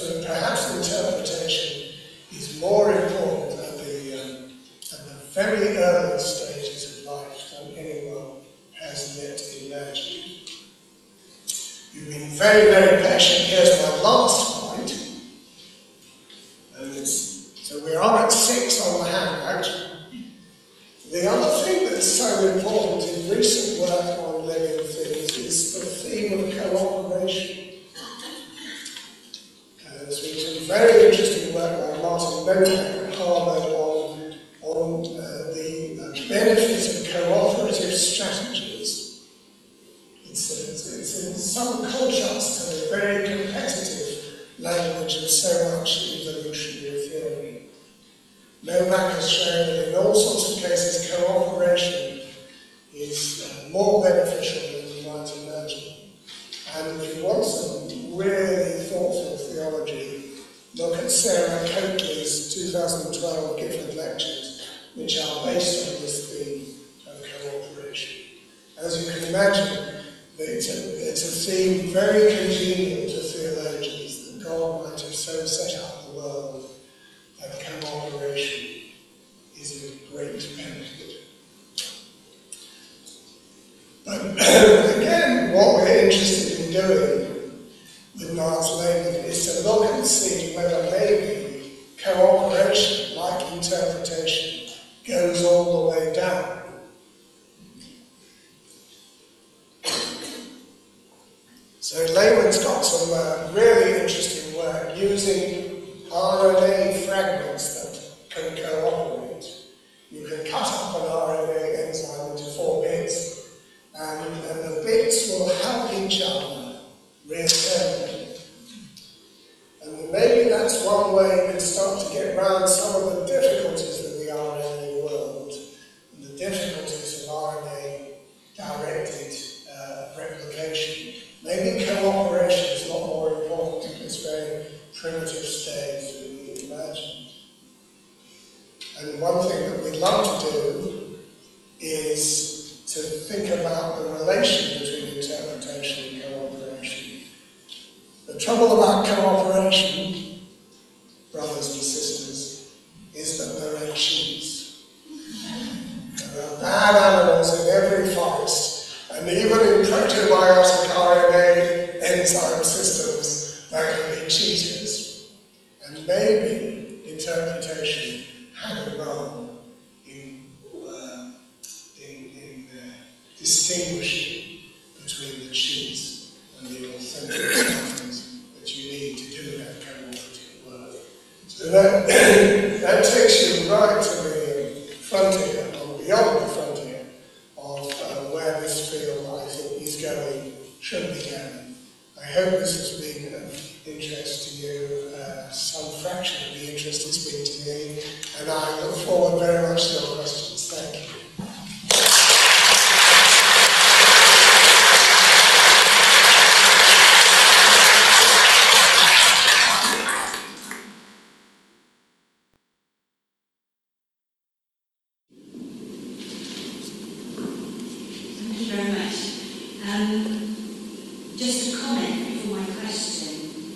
that perhaps interpretation is more important at the very early stages of life than anyone has yet imagined. You've been very, very patient. Here's my last point. And so we're on at 6 on the handout. The other thing that's so important in recent work on living things is the theme of cooperation. There's been some very interesting work by Martin Novak at Harvard on the benefits of cooperative strategies. It's in some contrast to the very competitive language of so much evolutionary theory. Novak has shown that in all sorts of cases cooperation is more beneficial than you might imagine. And if you want some really thoughtful theology, look at Sarah Coakley's 2012 Gifford Lectures, which are based on this theme of cooperation. As you can imagine, it's a theme very congenial to theologians, that God might have so set up the world that cooperation is a great benefit. But again, what we're interested in doing with Niles Lehmann is to look and see whether maybe cooperation, like interpretation, goes all the way down. So Lehmann's got some really interesting work using RNA fragments that can cooperate. You can cut up an RNA enzyme into 4 bits, and the bits will help each other reassemble. And maybe that's one way you can start to get around some of the difficulties of the RNA world, and the difficulties of RNA-directed replication. Maybe cooperation is a lot more important in this very primitive stage than we imagined. And one thing that we'd love to do is to think about the relation between interpretation and cooperation. The trouble about cooperation, brothers and sisters, is that there are cheats. There are bad animals in every forest, and even in protobiotic RNA enzyme systems, there can be cheaters. And maybe interpretation had a role in distinguishing between the cheats and the authentic things that you need to do that cooperative work. So that takes you right to the frontier, or beyond the frontier, of where this field, I think, is going, should be going. I hope this has been of interest to you, some fraction of the interest it's been to me, and I look forward very much to your questions. Thank you. Thank you very much. Just a comment before my question.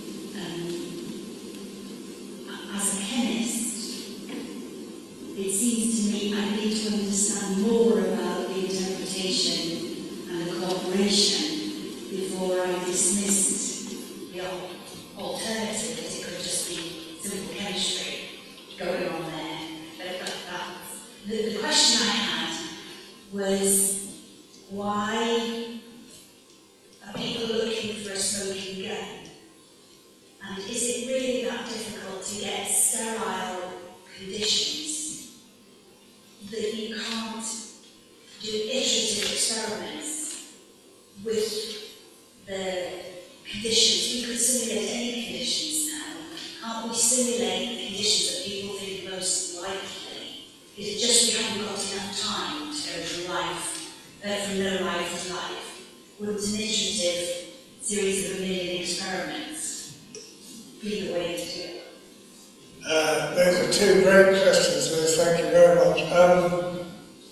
As a chemist, it seems to me I need to understand more about the interpretation and the cooperation before I dismissed the alternative that it could just be simple chemistry going on there. But the question I had was, why are people looking for a smoking gun? And is it really that difficult to get sterile conditions that you can't do iterative experiments with the conditions? We could simulate any conditions now. Can't we simulate the conditions that people think most likely? Is it just we haven't got enough time to go from no life to life? Wouldn't an iterative series of 1 million experiments be the way to do it? Those are 2 great questions, Liz. Thank you very much.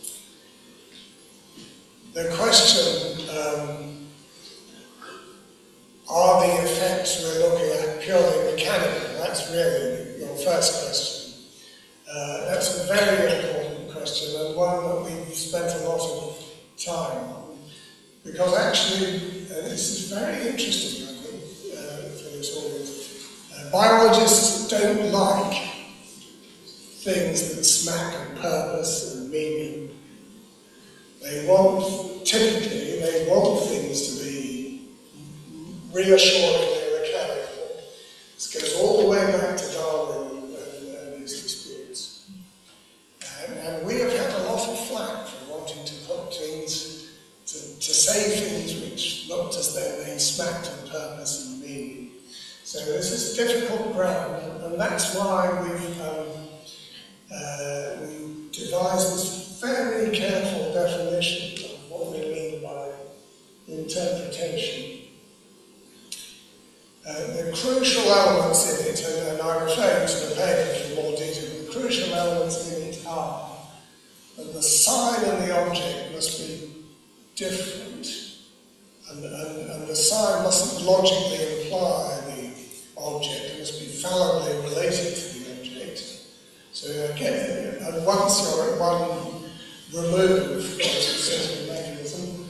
The question, are the effects we're looking at purely mechanical? That's really your first question. That's a very important question, and one that we've spent a lot of time on, because actually, this is very interesting, I think, for this audience. Biologists don't like things that smack of purpose and meaning. Typically, they want things to be reassuringly mechanical. This goes all the way back to Darwin and his disputes. And we have had a lot of flack for wanting to put things, to say things which looked as though they smacked of purpose and meaning. So this is difficult ground, and that's why we've devised this very careful definition of what we mean by interpretation. The crucial elements in it, and I refer you to the paper for more detail, the crucial elements in it are that the sign and the object must be different, and the sign mustn't logically imply the object, it must be fallibly related to the object. So again, and once you're at one remove from a certain mechanism,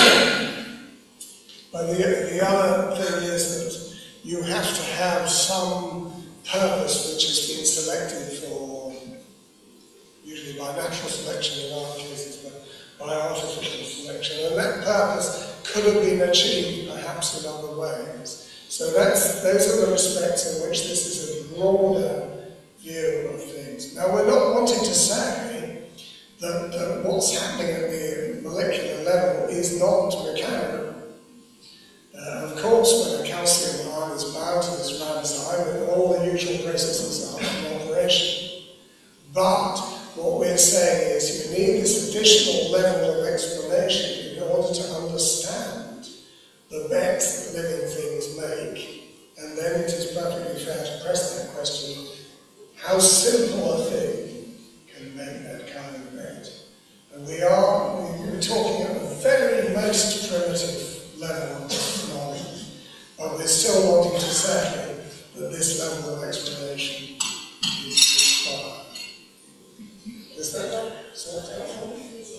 but the other thing is that you have to have some purpose which has been selected for, usually by natural selection in our cases, but by artificial selection, and that purpose could have been achieved perhaps in other ways. So those are the respects in which this is a broader view of things. Now, we're not wanting to say that what's happening at the molecular level is not mechanical. Of course, when a calcium ion is bound to this ribosome, then all the usual processes are in operation. But what we're saying is you need this additional level of explanation in order to understand the bets that living things make. And then it is perfectly fair to press that question, how simple a thing can make that kind of bet? And we're talking at the very most primitive level of knowledge, but we're still wanting to say that this level of explanation is required. Is that helpful?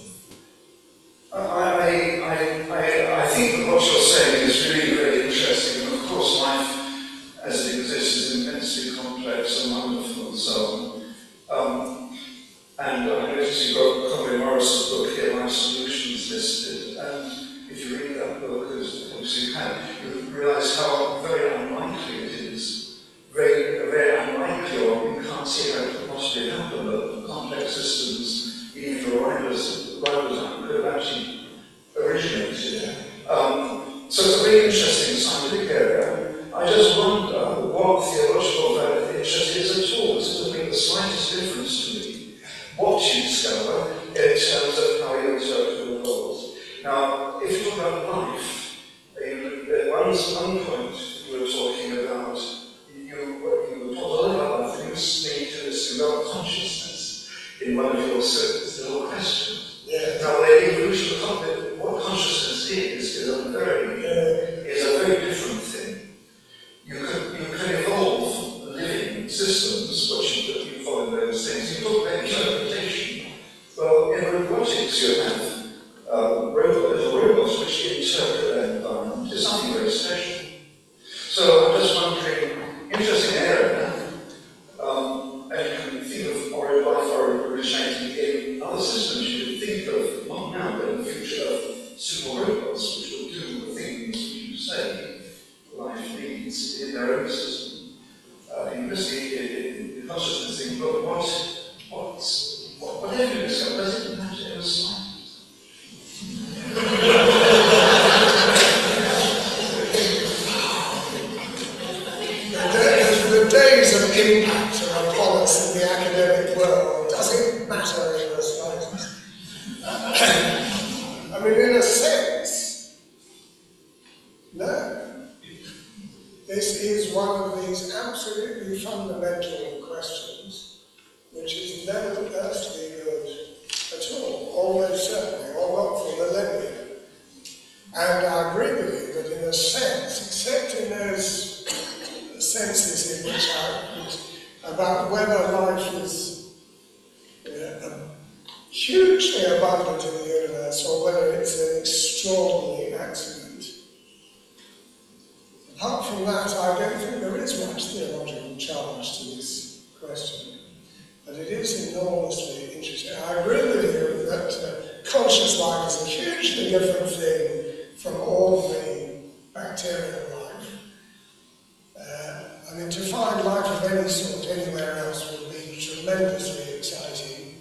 I think that what you're saying is really, really interesting, and of course life as it exists is immensely complex and wonderful and so on. And I noticed you've got Colin Morris's book here, Life Solutions, listed, and if you read that book, as obviously you have, you realise how very unlikely it is, very unlikely, or you can't see how it could possibly happen, but complex systems, even for ribosome, could have actually originated. So it's a really interesting scientific area. I just wonder what theological value of interest is at all. This doesn't make the slightest difference to me what you discover in terms of how you interpret the world. Now, if you talk about life, at one point you were talking about, you talked a lot about things linked to this about consciousness in one of your little questions. Yeah. Now, the evolution of what consciousness is a very different thing. You can evolve living systems, which you follow those things. You talk about interpretation. Well, in robotics, you have little robots which interpret their environment. It's something very special. So I'm just wondering, interesting area, and you can think of life originating in other systems. You can think of, not now, but in the future, of super robots which will do the things which you say life needs in their own system. The consciousness thing, but what have you discovered? Does it matter in science? The days of impact are upon us in the academic world. Does it matter in the slightest? I mean, in a sense, no. This is one of these absolutely fundamental questions which is never earthly good at all, almost certainly, or not for millennia. And I agree with you that in a sense, except in those senses in which about whether life is hugely abundant in the universe or whether it's an extraordinary accident. Apart from that, I don't think there is much theological challenge to this question, but it is enormously interesting. I agree with you that conscious life is a hugely different thing from ordinary bacterial life. I mean, to find life of any sort anywhere else would be tremendously exciting.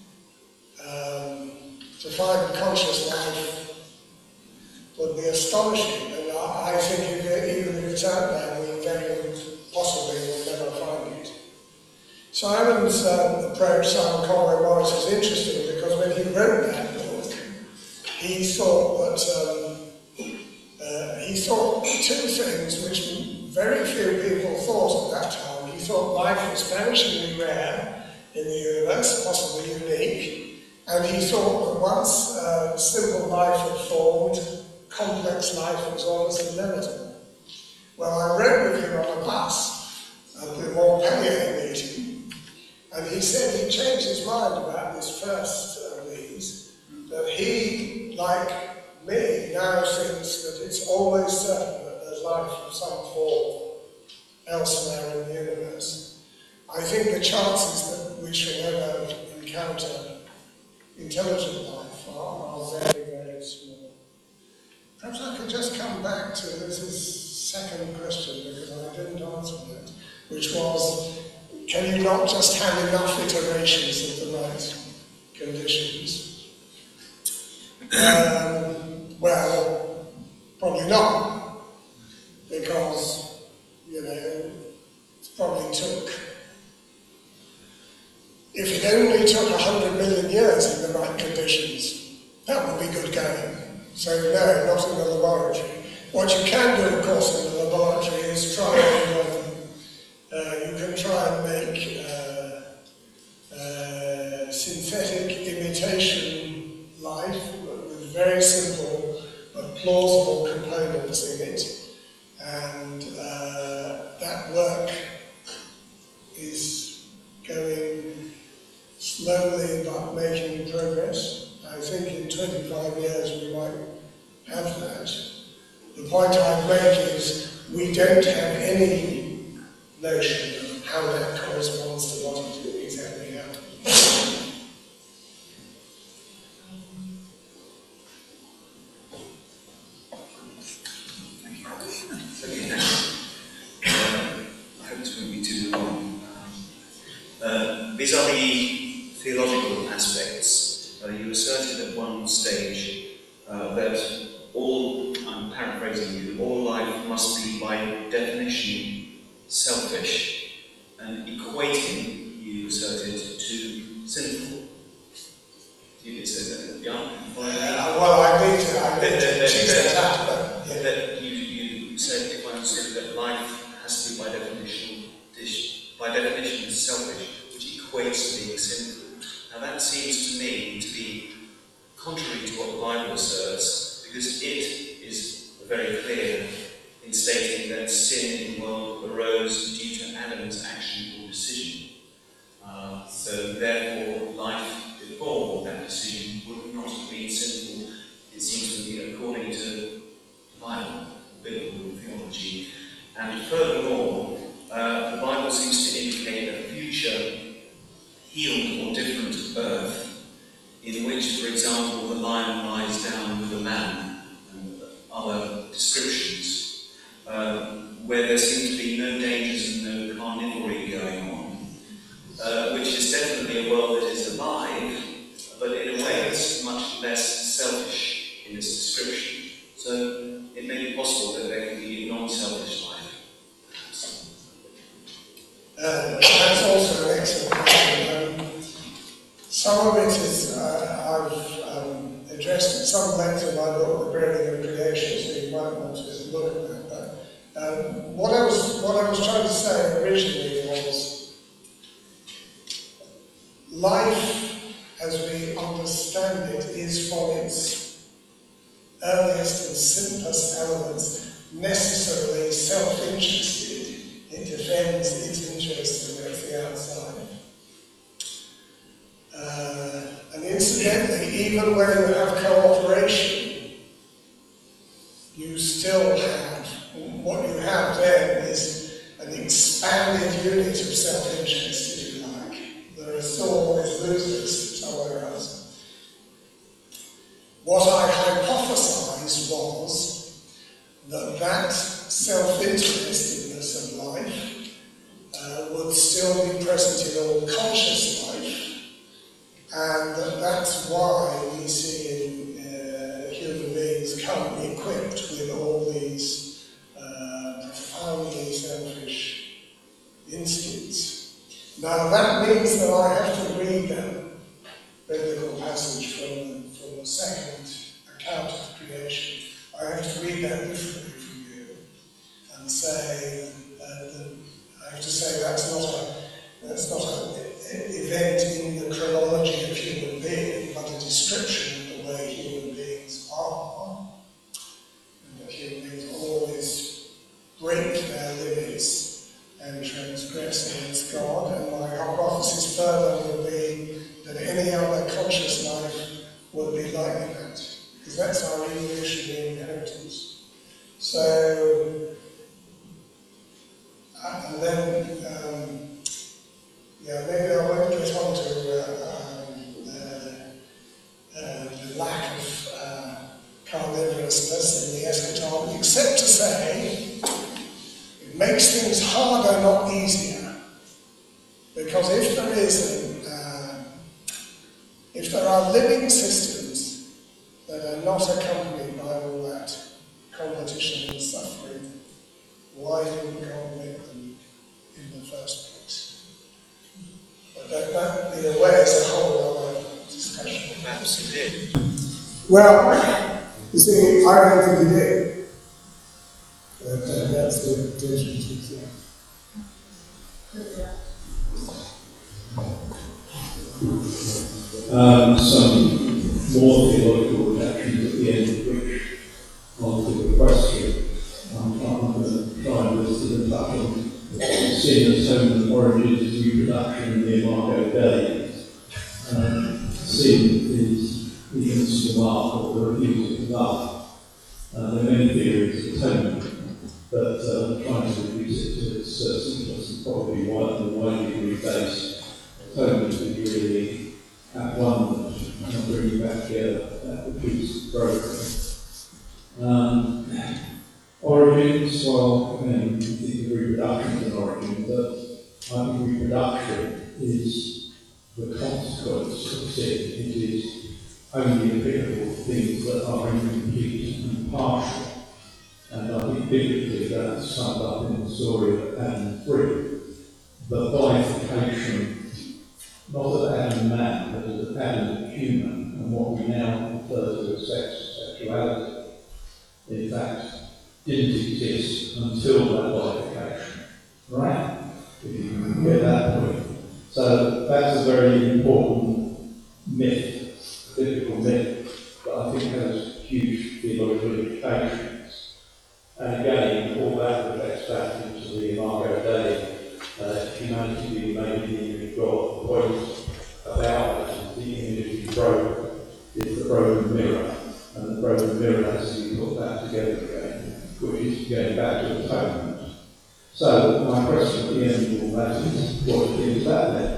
To find conscious life would be astonishing, and I think even if it's out there, we very possibly will never find it. Simon's approach, Simon Conway Morris, is interesting because when he wrote that book, he thought two things which very few people thought at that time. He thought life was vanishingly rare in the universe, possibly unique, and he thought that once simple life had formed, complex life was almost inevitable. Well, I rode with him on a bus at the Montpellier meeting, and he said he changed his mind about this first of these, that he, like me, now thinks that it's always certain that there's life of some form elsewhere in the universe. I think the chances that we shall ever encounter intelligent life are very, very small. Perhaps I could just come back to this second question, because I didn't answer that, which was, can you not just have enough iterations of the right conditions? Well, probably not, because, it probably took, if it only took 100 million years in the right conditions, that would be good going. So no, not in the laboratory. What you can do, of course, in the laboratory is try and, you can try and make synthetic imitation life with very simple but plausible components in it, and that work is going slowly but making progress. I think in 25 years we might have that. The point I make is we don't have any notion of how that corresponds to what exactly happened. I hope this won't be too long. These are the theological aspects. You asserted at one stage that all, I'm paraphrasing you, all life must be by definition selfish, and equating, you asserted, to sinful. You did say that, yeah? Well, I need to check that out. That you said, if I understood, that life has to be by definition selfish, which equates to being sinful. Now that seems to me to be contrary to what the Bible asserts, because it is very clear in stating that sin in the world arose due to Adam's action or decision. So therefore, life before that decision would not have been sinful. It seems to be according to the Bible, biblical theology. And furthermore, the Bible seems to indicate a future healed or different earth, in which, for example, the lion lies down with a lamb, and other descriptions, where there seem to be no dangers and no carnivory going on, which is definitely a world that is alive, but in a way it's much less selfish in its description. So it may be possible that there can be a non-selfish life. That's also an excellent question. Some of it is I've addressed at some length in my book, The Burning of Creation, so you might want to look at that. But what I was trying to say originally was life, as we understand it, is from its earliest and simplest elements necessarily self-interested it defends its interests against the outside. And incidentally, even when you have cooperation, you still have, what you have then is an expanded unit of self-interest, if you like. There are still always losers somewhere else. What I hypothesized was that self-interestedness of life would still be present in all conscious life, and that's why we see human beings come equipped with all these profoundly selfish instincts. Now that means that I have to read that biblical passage from the second account of creation. I have to read that differently from you and say I have to say that's not an event in the chronology of human being, but a description of the way human beings are, and that human beings always break their limits and transgress against God. And my hypothesis further would be that any other conscious life would be like that, because that's our evolutionary inheritance. So, and then, maybe I won't get on to the lack of carnivorousness in the eschatology, except to say it makes things harder, not easier. Because if there are living systems that are not accompanied by all that competition and suffering, why didn't God make them in the first place? But that in a way is a whole other discussion. Perhaps he did. Well, you see, I don't think he did. That's the difference. Some more theological reactions at the end of which answer the question. I'm going to try and list in a touch on sin as home and origins of reproduction in the Imago Dei. Sin is against the mark of the refusal to love. There are many theories of atonement, but trying to reduce it to its simplest and probably widely based atonement is really at one and bringing back together that the piece is broken. Origins, well, again, you think of reproduction as an origin, but I think reproduction is the consequence of sin. It is only applicable to things that are incomplete and partial. And I think biblically that's summed up in the story of Adam and Eve. The bifurcation, not of Adam and man, but of Adam and human, and what we now refer to as sexuality, in fact, didn't exist until that bifurcation. Right? If you can get that point. So that's a very important myth, biblical myth, that I think has huge theological implications. And again, all that reflects back into the Imago Dei, humanity being made in the image of God. The point about the image being broken is the broken mirror, and the broken mirror has to be put back together again, which is going back to atonement. So, my question at the end of all that is, what do you think about that?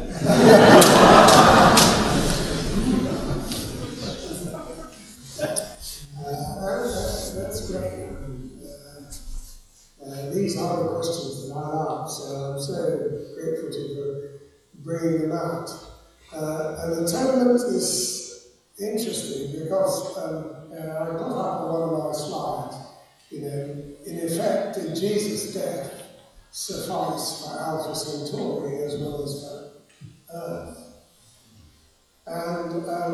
That's great. These are the questions that I ask, so I'm so grateful to you for bringing them out. And atonement is interesting because I got up on one of my slides. In effect, did Jesus' death suffice for Alpha Centauri as well as for Earth? And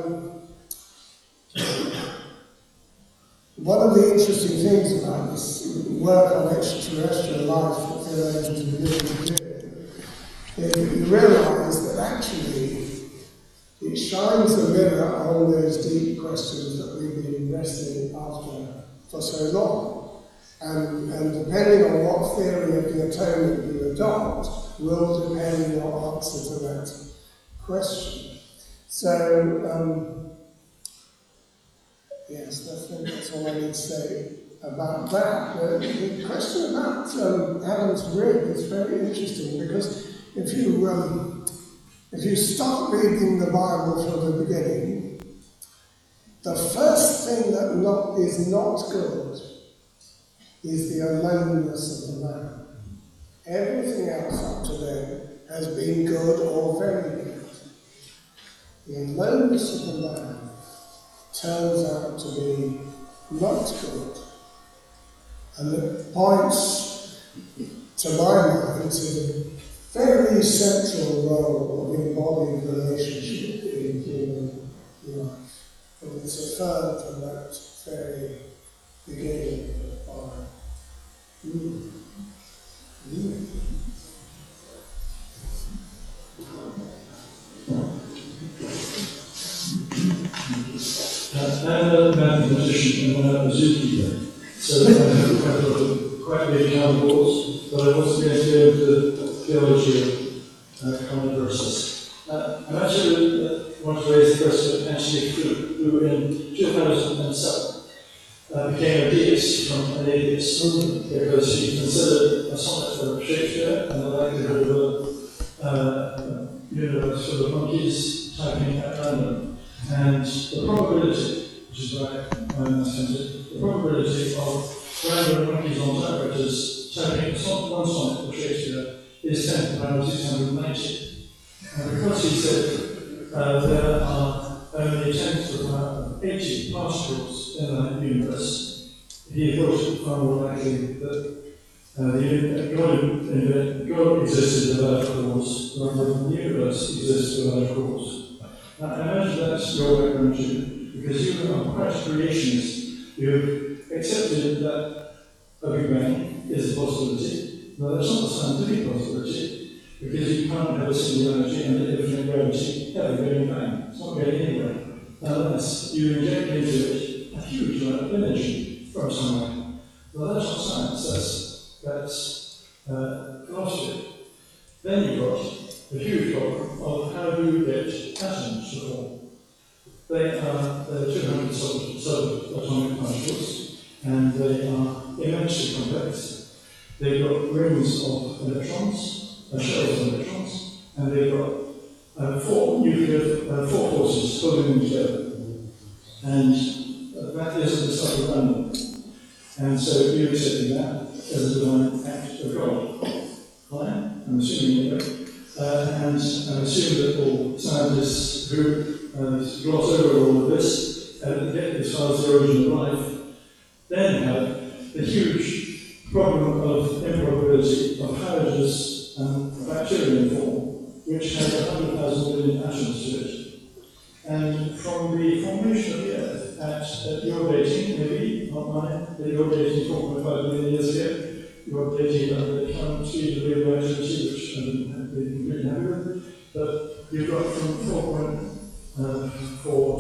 one of the interesting things about this work on extraterrestrial life that theologians are beginning to do is that you realise that actually it shines a mirror on those deep questions that we've been wrestling after for so long. And depending on what theory of the atonement you adopt will depend on your answer to that question. So, yes, I think that's all I need to say about that. The question about Adam's rib is very interesting, because if you start reading the Bible from the beginning, the first thing that is not good is the aloneness of the man. Everything else up to then has been good or very good. The aloneness of the man turns out to be not good. And it points, to my mind, to the very central role of embodied relationship in human life. And it's affirmed from that very beginning of the Bible. I'm a mathematician and I'm a zookeeper, so I have quite a lot of quite big counterballs, but I wasn't going to go into the theology of common verses. I actually want to raise the question of Anthony Flew, who in 2007 became a deist from an atheist because he considered a sonnet of Shakespeare and the likelihood of a universe full of monkeys typing at random, and the probability, which is why I'm sensitive, the probability of random monkeys on typewriters typing one sonnet of Shakespeare is 10 to the power of 690. And because he said there are only 10 to the power of 80 particles in that universe, he thought it far more likely that God existed without a cause, rather than the universe exists without a cause. Now, I imagine that's your background too, because you are quite a creationist. You've accepted that a Big Bang is a possibility. Now, that's not a scientific possibility, because you can't have a singularity and a different gravity ever going bang. It's not going anywhere. Unless you inject into it a huge amount of energy from somewhere. Well, that's not science, that's philosophy. Then you've got the huge problem of how do you get atoms to form. There are 200 subatomic particles, and they are immensely complex. They've got rings of electrons, shells of electrons, and they've got four forces holding them together. And that isn't the stuff of random. And so you're accepting that as a divine act of God. Fine, I'm assuming you know. And I'm assuming that all scientists who gloss over all of this and get as far as the origin of life, then have the huge problem of improbability of hydrogenous and bacterium form, which has 100,000 billion atoms to it. And from the formation of the Earth at your dating, maybe, not mine, but your dating 4.5 million years ago, your dating at the current speed of radioactivity, which I didn't have to be completely happy with, but you've got from 4.4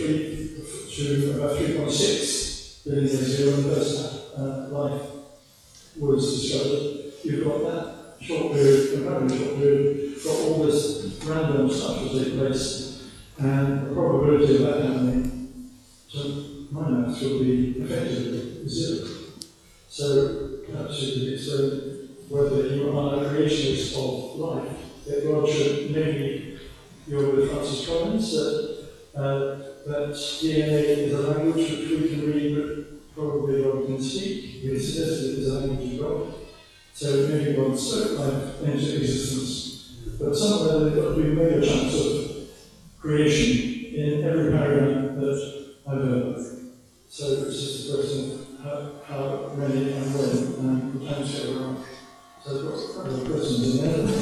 to about 3.6 billion years ago when the first life was discovered. You've got that short period, comparatively short period, got all this random stuff to take place. And the probability of that happening, to my maths, will be effectively zero. So perhaps you could explain whether you are a creationist of life, that God should, maybe you're with Francis Collins, that DNA is a language which we can read, but probably God can speak. We suggested it is a language of God. So maybe God spoke life into existence. But somewhere there's got to be mega chunks of creation in every paradigm that I've heard of. So it's just a question of how many and when, and the timescale around. So I've got a couple of questions in there.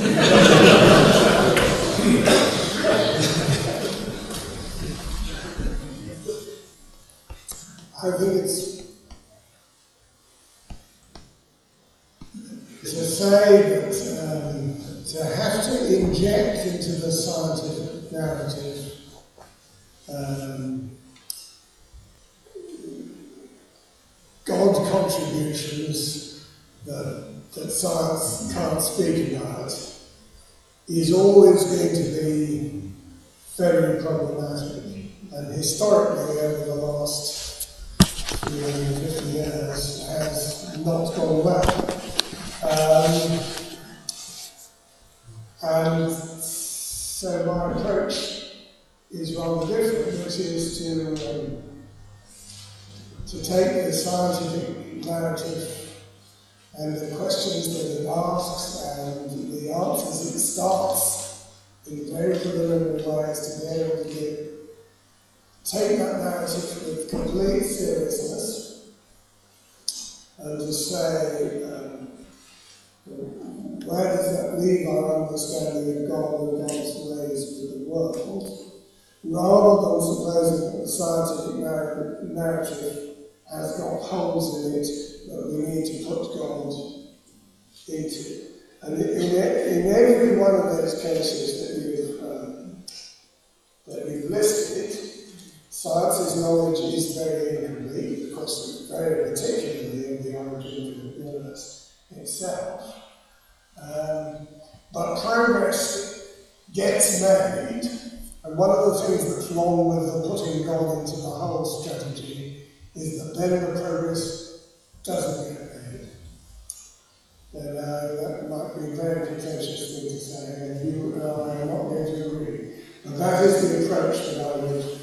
I think it's to say that to have to inject into the scientific narrative God contributions that that science can't speak about is always going to be very problematic. And historically, over the last 50 years, has not gone well. And so my approach is rather different, which is to take the scientific narrative and the questions that it asks and the answers it starts in very preliminary ways to be able to give. Take that narrative with complete seriousness and to say, where does that leave our understanding of God and God's ways to the world, rather than supposing that the scientific narrative has got holes in it that we need to put God into. And in every one of those cases that you've listed, science's knowledge is very incomplete because it's very particularly in the origin of the universe itself. But progress gets made, and one of the things that's wrong with the putting God into the whole strategy is that then the progress doesn't get made. And that might be a very pretentious thing to say, and you and I are not going to agree. But that is the approach that I would take.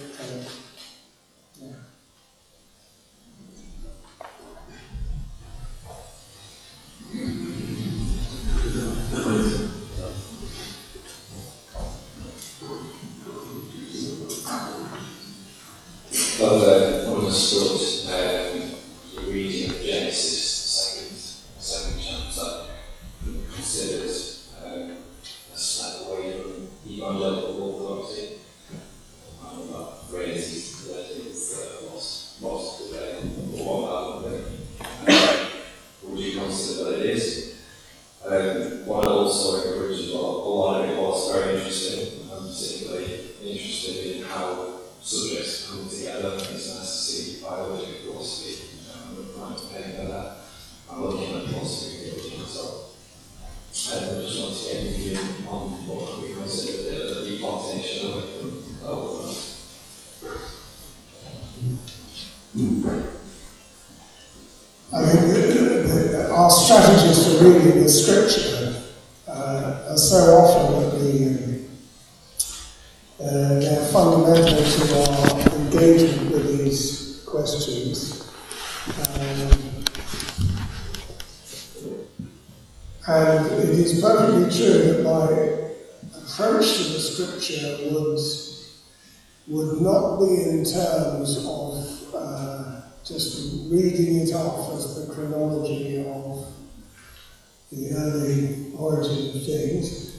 I've understood the reading of Genesis, the second chapter, considered a step away from evangelical orthodoxy. That phrase is lost today. What that would you consider that it is? What I also encouraged a lot of it was very interesting. I'm particularly interested in how subjects come together. It's nice to see biology and philosophy. I'm trying to paper that. I'm looking at philosophy and theology myself. I just want to get your view on what we consider the deportation of it from the whole world. I mean, our strategies for reading the scripture are so often that they're fundamental to our engagement with these questions. And it is perfectly true that my approach to the scripture would not be in terms of just reading it off as the chronology of the early origin of things.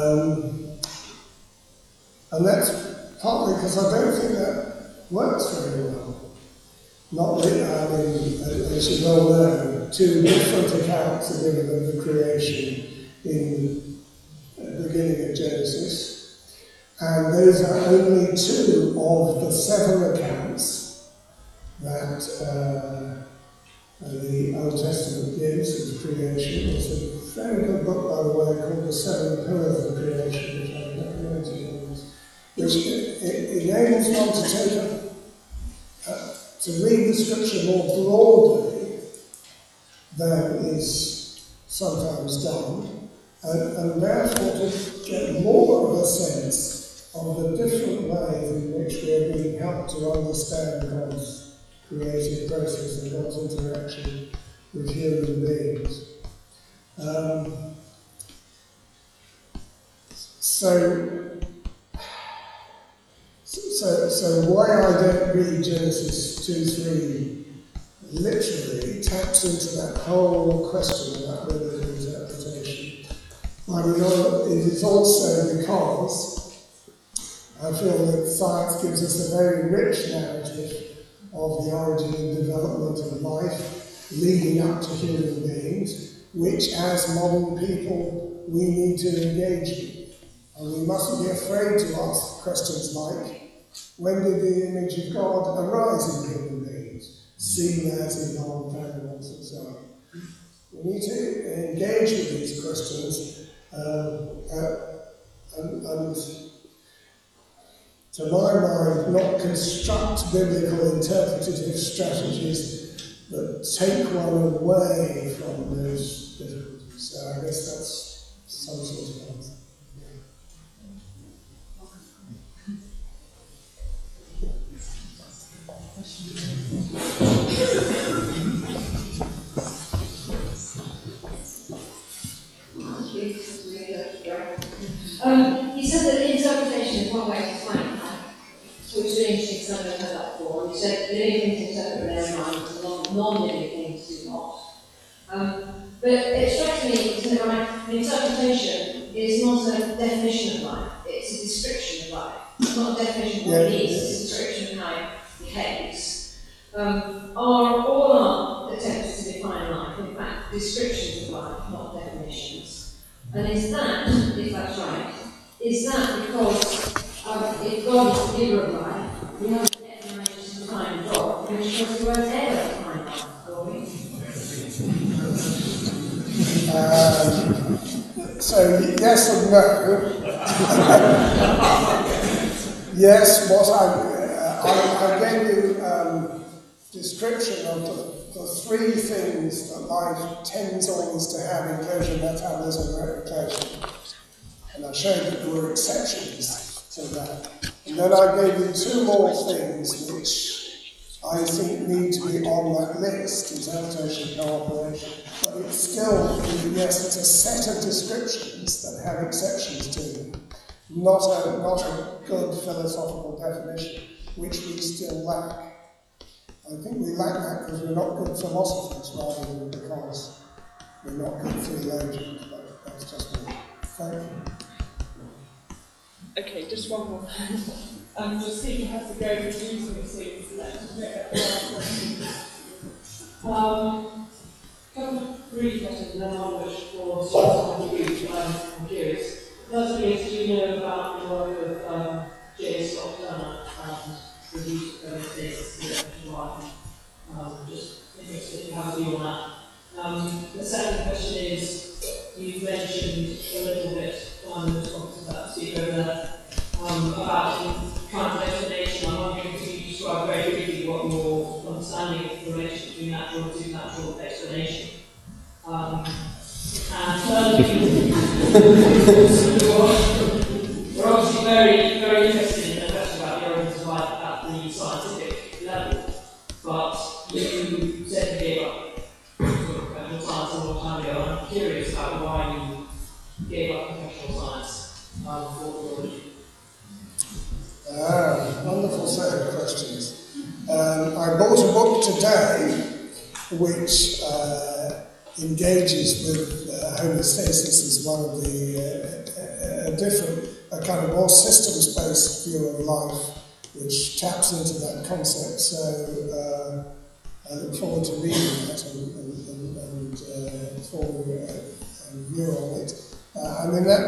And that's partly because I don't think that works very well. Not really, I mean, as you well know, two different accounts are given of the creation in the beginning of Genesis, and those are only two of the 7 accounts that the Old Testament gives of creation. It's a very good book, by the way, called The 7 Pillars of Creation, which I recommend to you, which enables one to take to read the scripture more broadly than is sometimes done, and therefore to get more of a sense of the different ways in which we are being helped to understand God's creative process and God's interaction with human beings. So why I don't read Genesis 2-3 literally taps into that whole question about biblical interpretation. It is also because I feel that science gives us a very rich narrative of the origin and development of life leading up to human beings, which as modern people we need to engage with. And we mustn't be afraid to ask questions like, when did the image of God arise in human beings, seen as in old animals and so on? need to engage with these questions and to my mind, not construct biblical interpretative strategies that take one away from those difficulties. So I guess that's some sort of answer. You said that the interpretation is one way to find life, which is interesting because I've never heard that before. You said living things interpret their minds, and non-living things do not. But it strikes me that interpretation is not a definition of life, it's a description of life. It's not a definition of what it is, it's a description of how it behaves. Are all our attempts to define life, in fact, descriptions of life, not definitions? And is that, if that's right, is that because if God is the giver of life, we haven't ever managed to define God, which means we won't ever define life, will we? So yes and no. Yes, what I gave you description of the three things that life tends always to have: inclusion, metabolism, replication. And I showed that there were exceptions to that. And then I gave you two more things which I think need to be on that list: interpretation, cooperation. But it's still, yes, it's a set of descriptions that have exceptions to them, not a good philosophical definition, which we still lack. I think we lack that because we're not good philosophers rather than because we're not good theologians. But that's just me. Thank you. Okay, just one more. The speaker has to go to do some things. Let's make that last question. Couple of brief questions and then one which for some brief, I'm curious. First is, do you know about the work of J.S. Scott Turner and the use of things just interested to have a view on that. The second question is, you've mentioned a little bit on the response to that speaker about translation. I'm wondering if you describe very briefly what your understanding of the relation between natural and supernatural explanation. And thirdly, we're obviously very, very interested in the question about the origins of life at the scientific level, but you said you gave up professional science a long time ago, and I'm curious about why you gave up professional science for theology. Wonderful set of questions. I bought a book today which engages with homeostasis as one of the a kind of more systems-based view of life, which taps into that concept. So I look forward to reading that and forming a view on it. I mean, that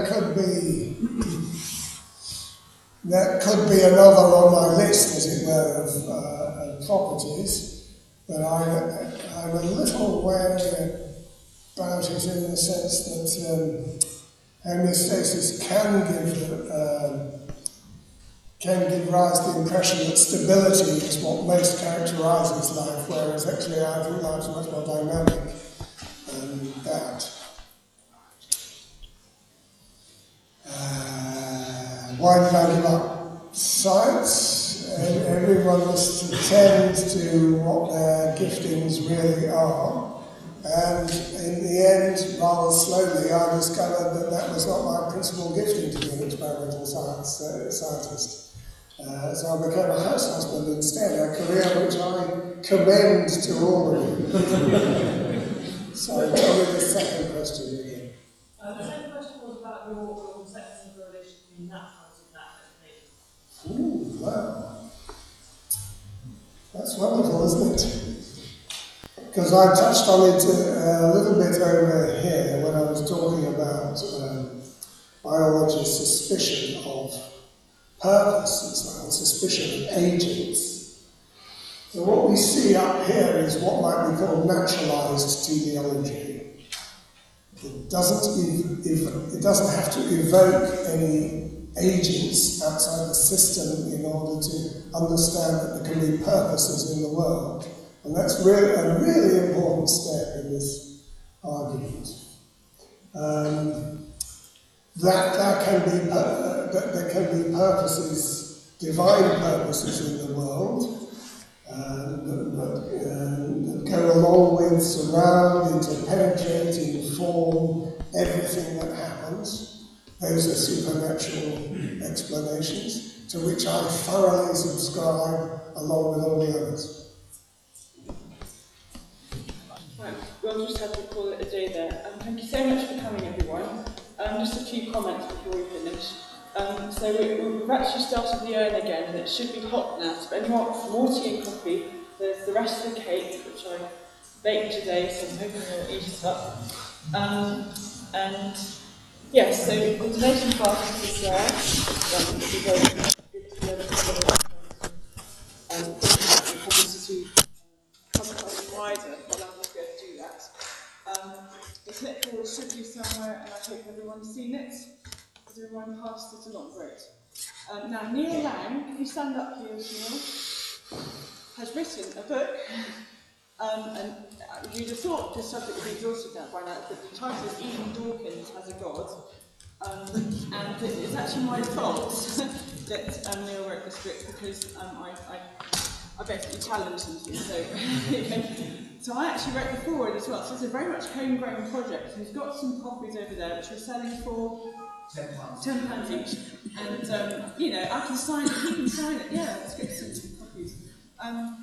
could be another on my list, as it were, of properties, but I'm a little wary about it in the sense that homeostasis can give rise to the impression that stability is what most characterises life, whereas actually I think life's much more dynamic than that. Why did I give up science? Everyone must attend to what their giftings really are. And in the end, rather slowly, I discovered that that was not my principal gifting to be an experimental scientist. So I became a house husband instead, a career which I commend to all of you. So tell me the second question again. The second question was about your conception of the relation between natural and supernatural explanation. Ooh, wow. That's wonderful, isn't it? Because I touched on it a little bit over here when I was talking about biology's suspicion of purpose as well, suspicion of agents. So what we see up here is what might be called naturalized teleology. It doesn't have to evoke any agents outside the system in order to understand that there can be purposes in the world. And that's really a really important step in this argument. That there can be purposes, divine purposes in the world that go along with, surround, interpenetrate, inform everything that happens. Those are supernatural explanations to which I thoroughly subscribe along with all the others. Right, we'll just have to call it a day there. Thank you so much for coming, everyone. Just a few comments before we finish. So we've actually started the urn again, and it should be hot now. So if anyone wants more tea and coffee, there's the rest of the cake, which I baked today, so I'm hoping you'll eat it up. And yes, so the donation basket is there. It'll be very good to be able to publicity to wider, but I'm not going to do that. The clipboard should be somewhere, and I hope everyone's seen it. Has everyone passed it along? Great. Now, Neil Lang, can you stand up here, Neil? Has written a book, and you'd have thought the subject would be exhausted now by now, but the title is Eden Dawkins Has a God, and it's actually my fault that Neil wrote this book, because I basically challenged him to, so I actually wrote the foreword as well, so it's a very much homegrown project. He's got some copies over there which we're selling for £10 each, and I can sign it, he can sign it, yeah, let's get some copies. And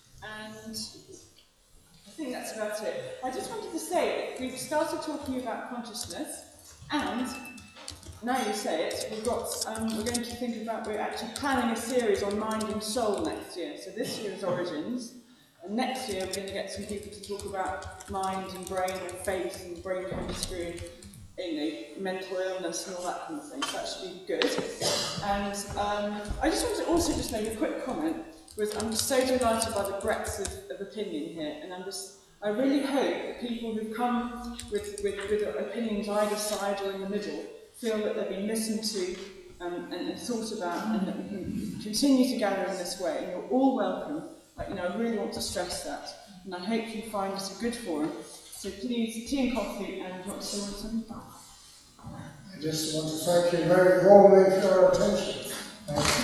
I think that's about it. I just wanted to say, we've started talking about consciousness, and now you say it, we're going to think about, we're actually planning a series on mind and soul next year. So this year is origins, and next year we're going to get some people to talk about mind and brain and faith and brain chemistry and mental illness and all that kind of thing. So that should be good. And I just want to also just make a quick comment. I'm just so delighted by the breadth of opinion here, and I really hope that people who come with opinions either side or in the middle feel that they've been listened to and thought about, and that we can continue to gather in this way. And you're all welcome. I really want to stress that, and I hope you find it a good forum. So please, tea and coffee, and you want to say something back. I just want to thank you very warmly for your attention. Thank you.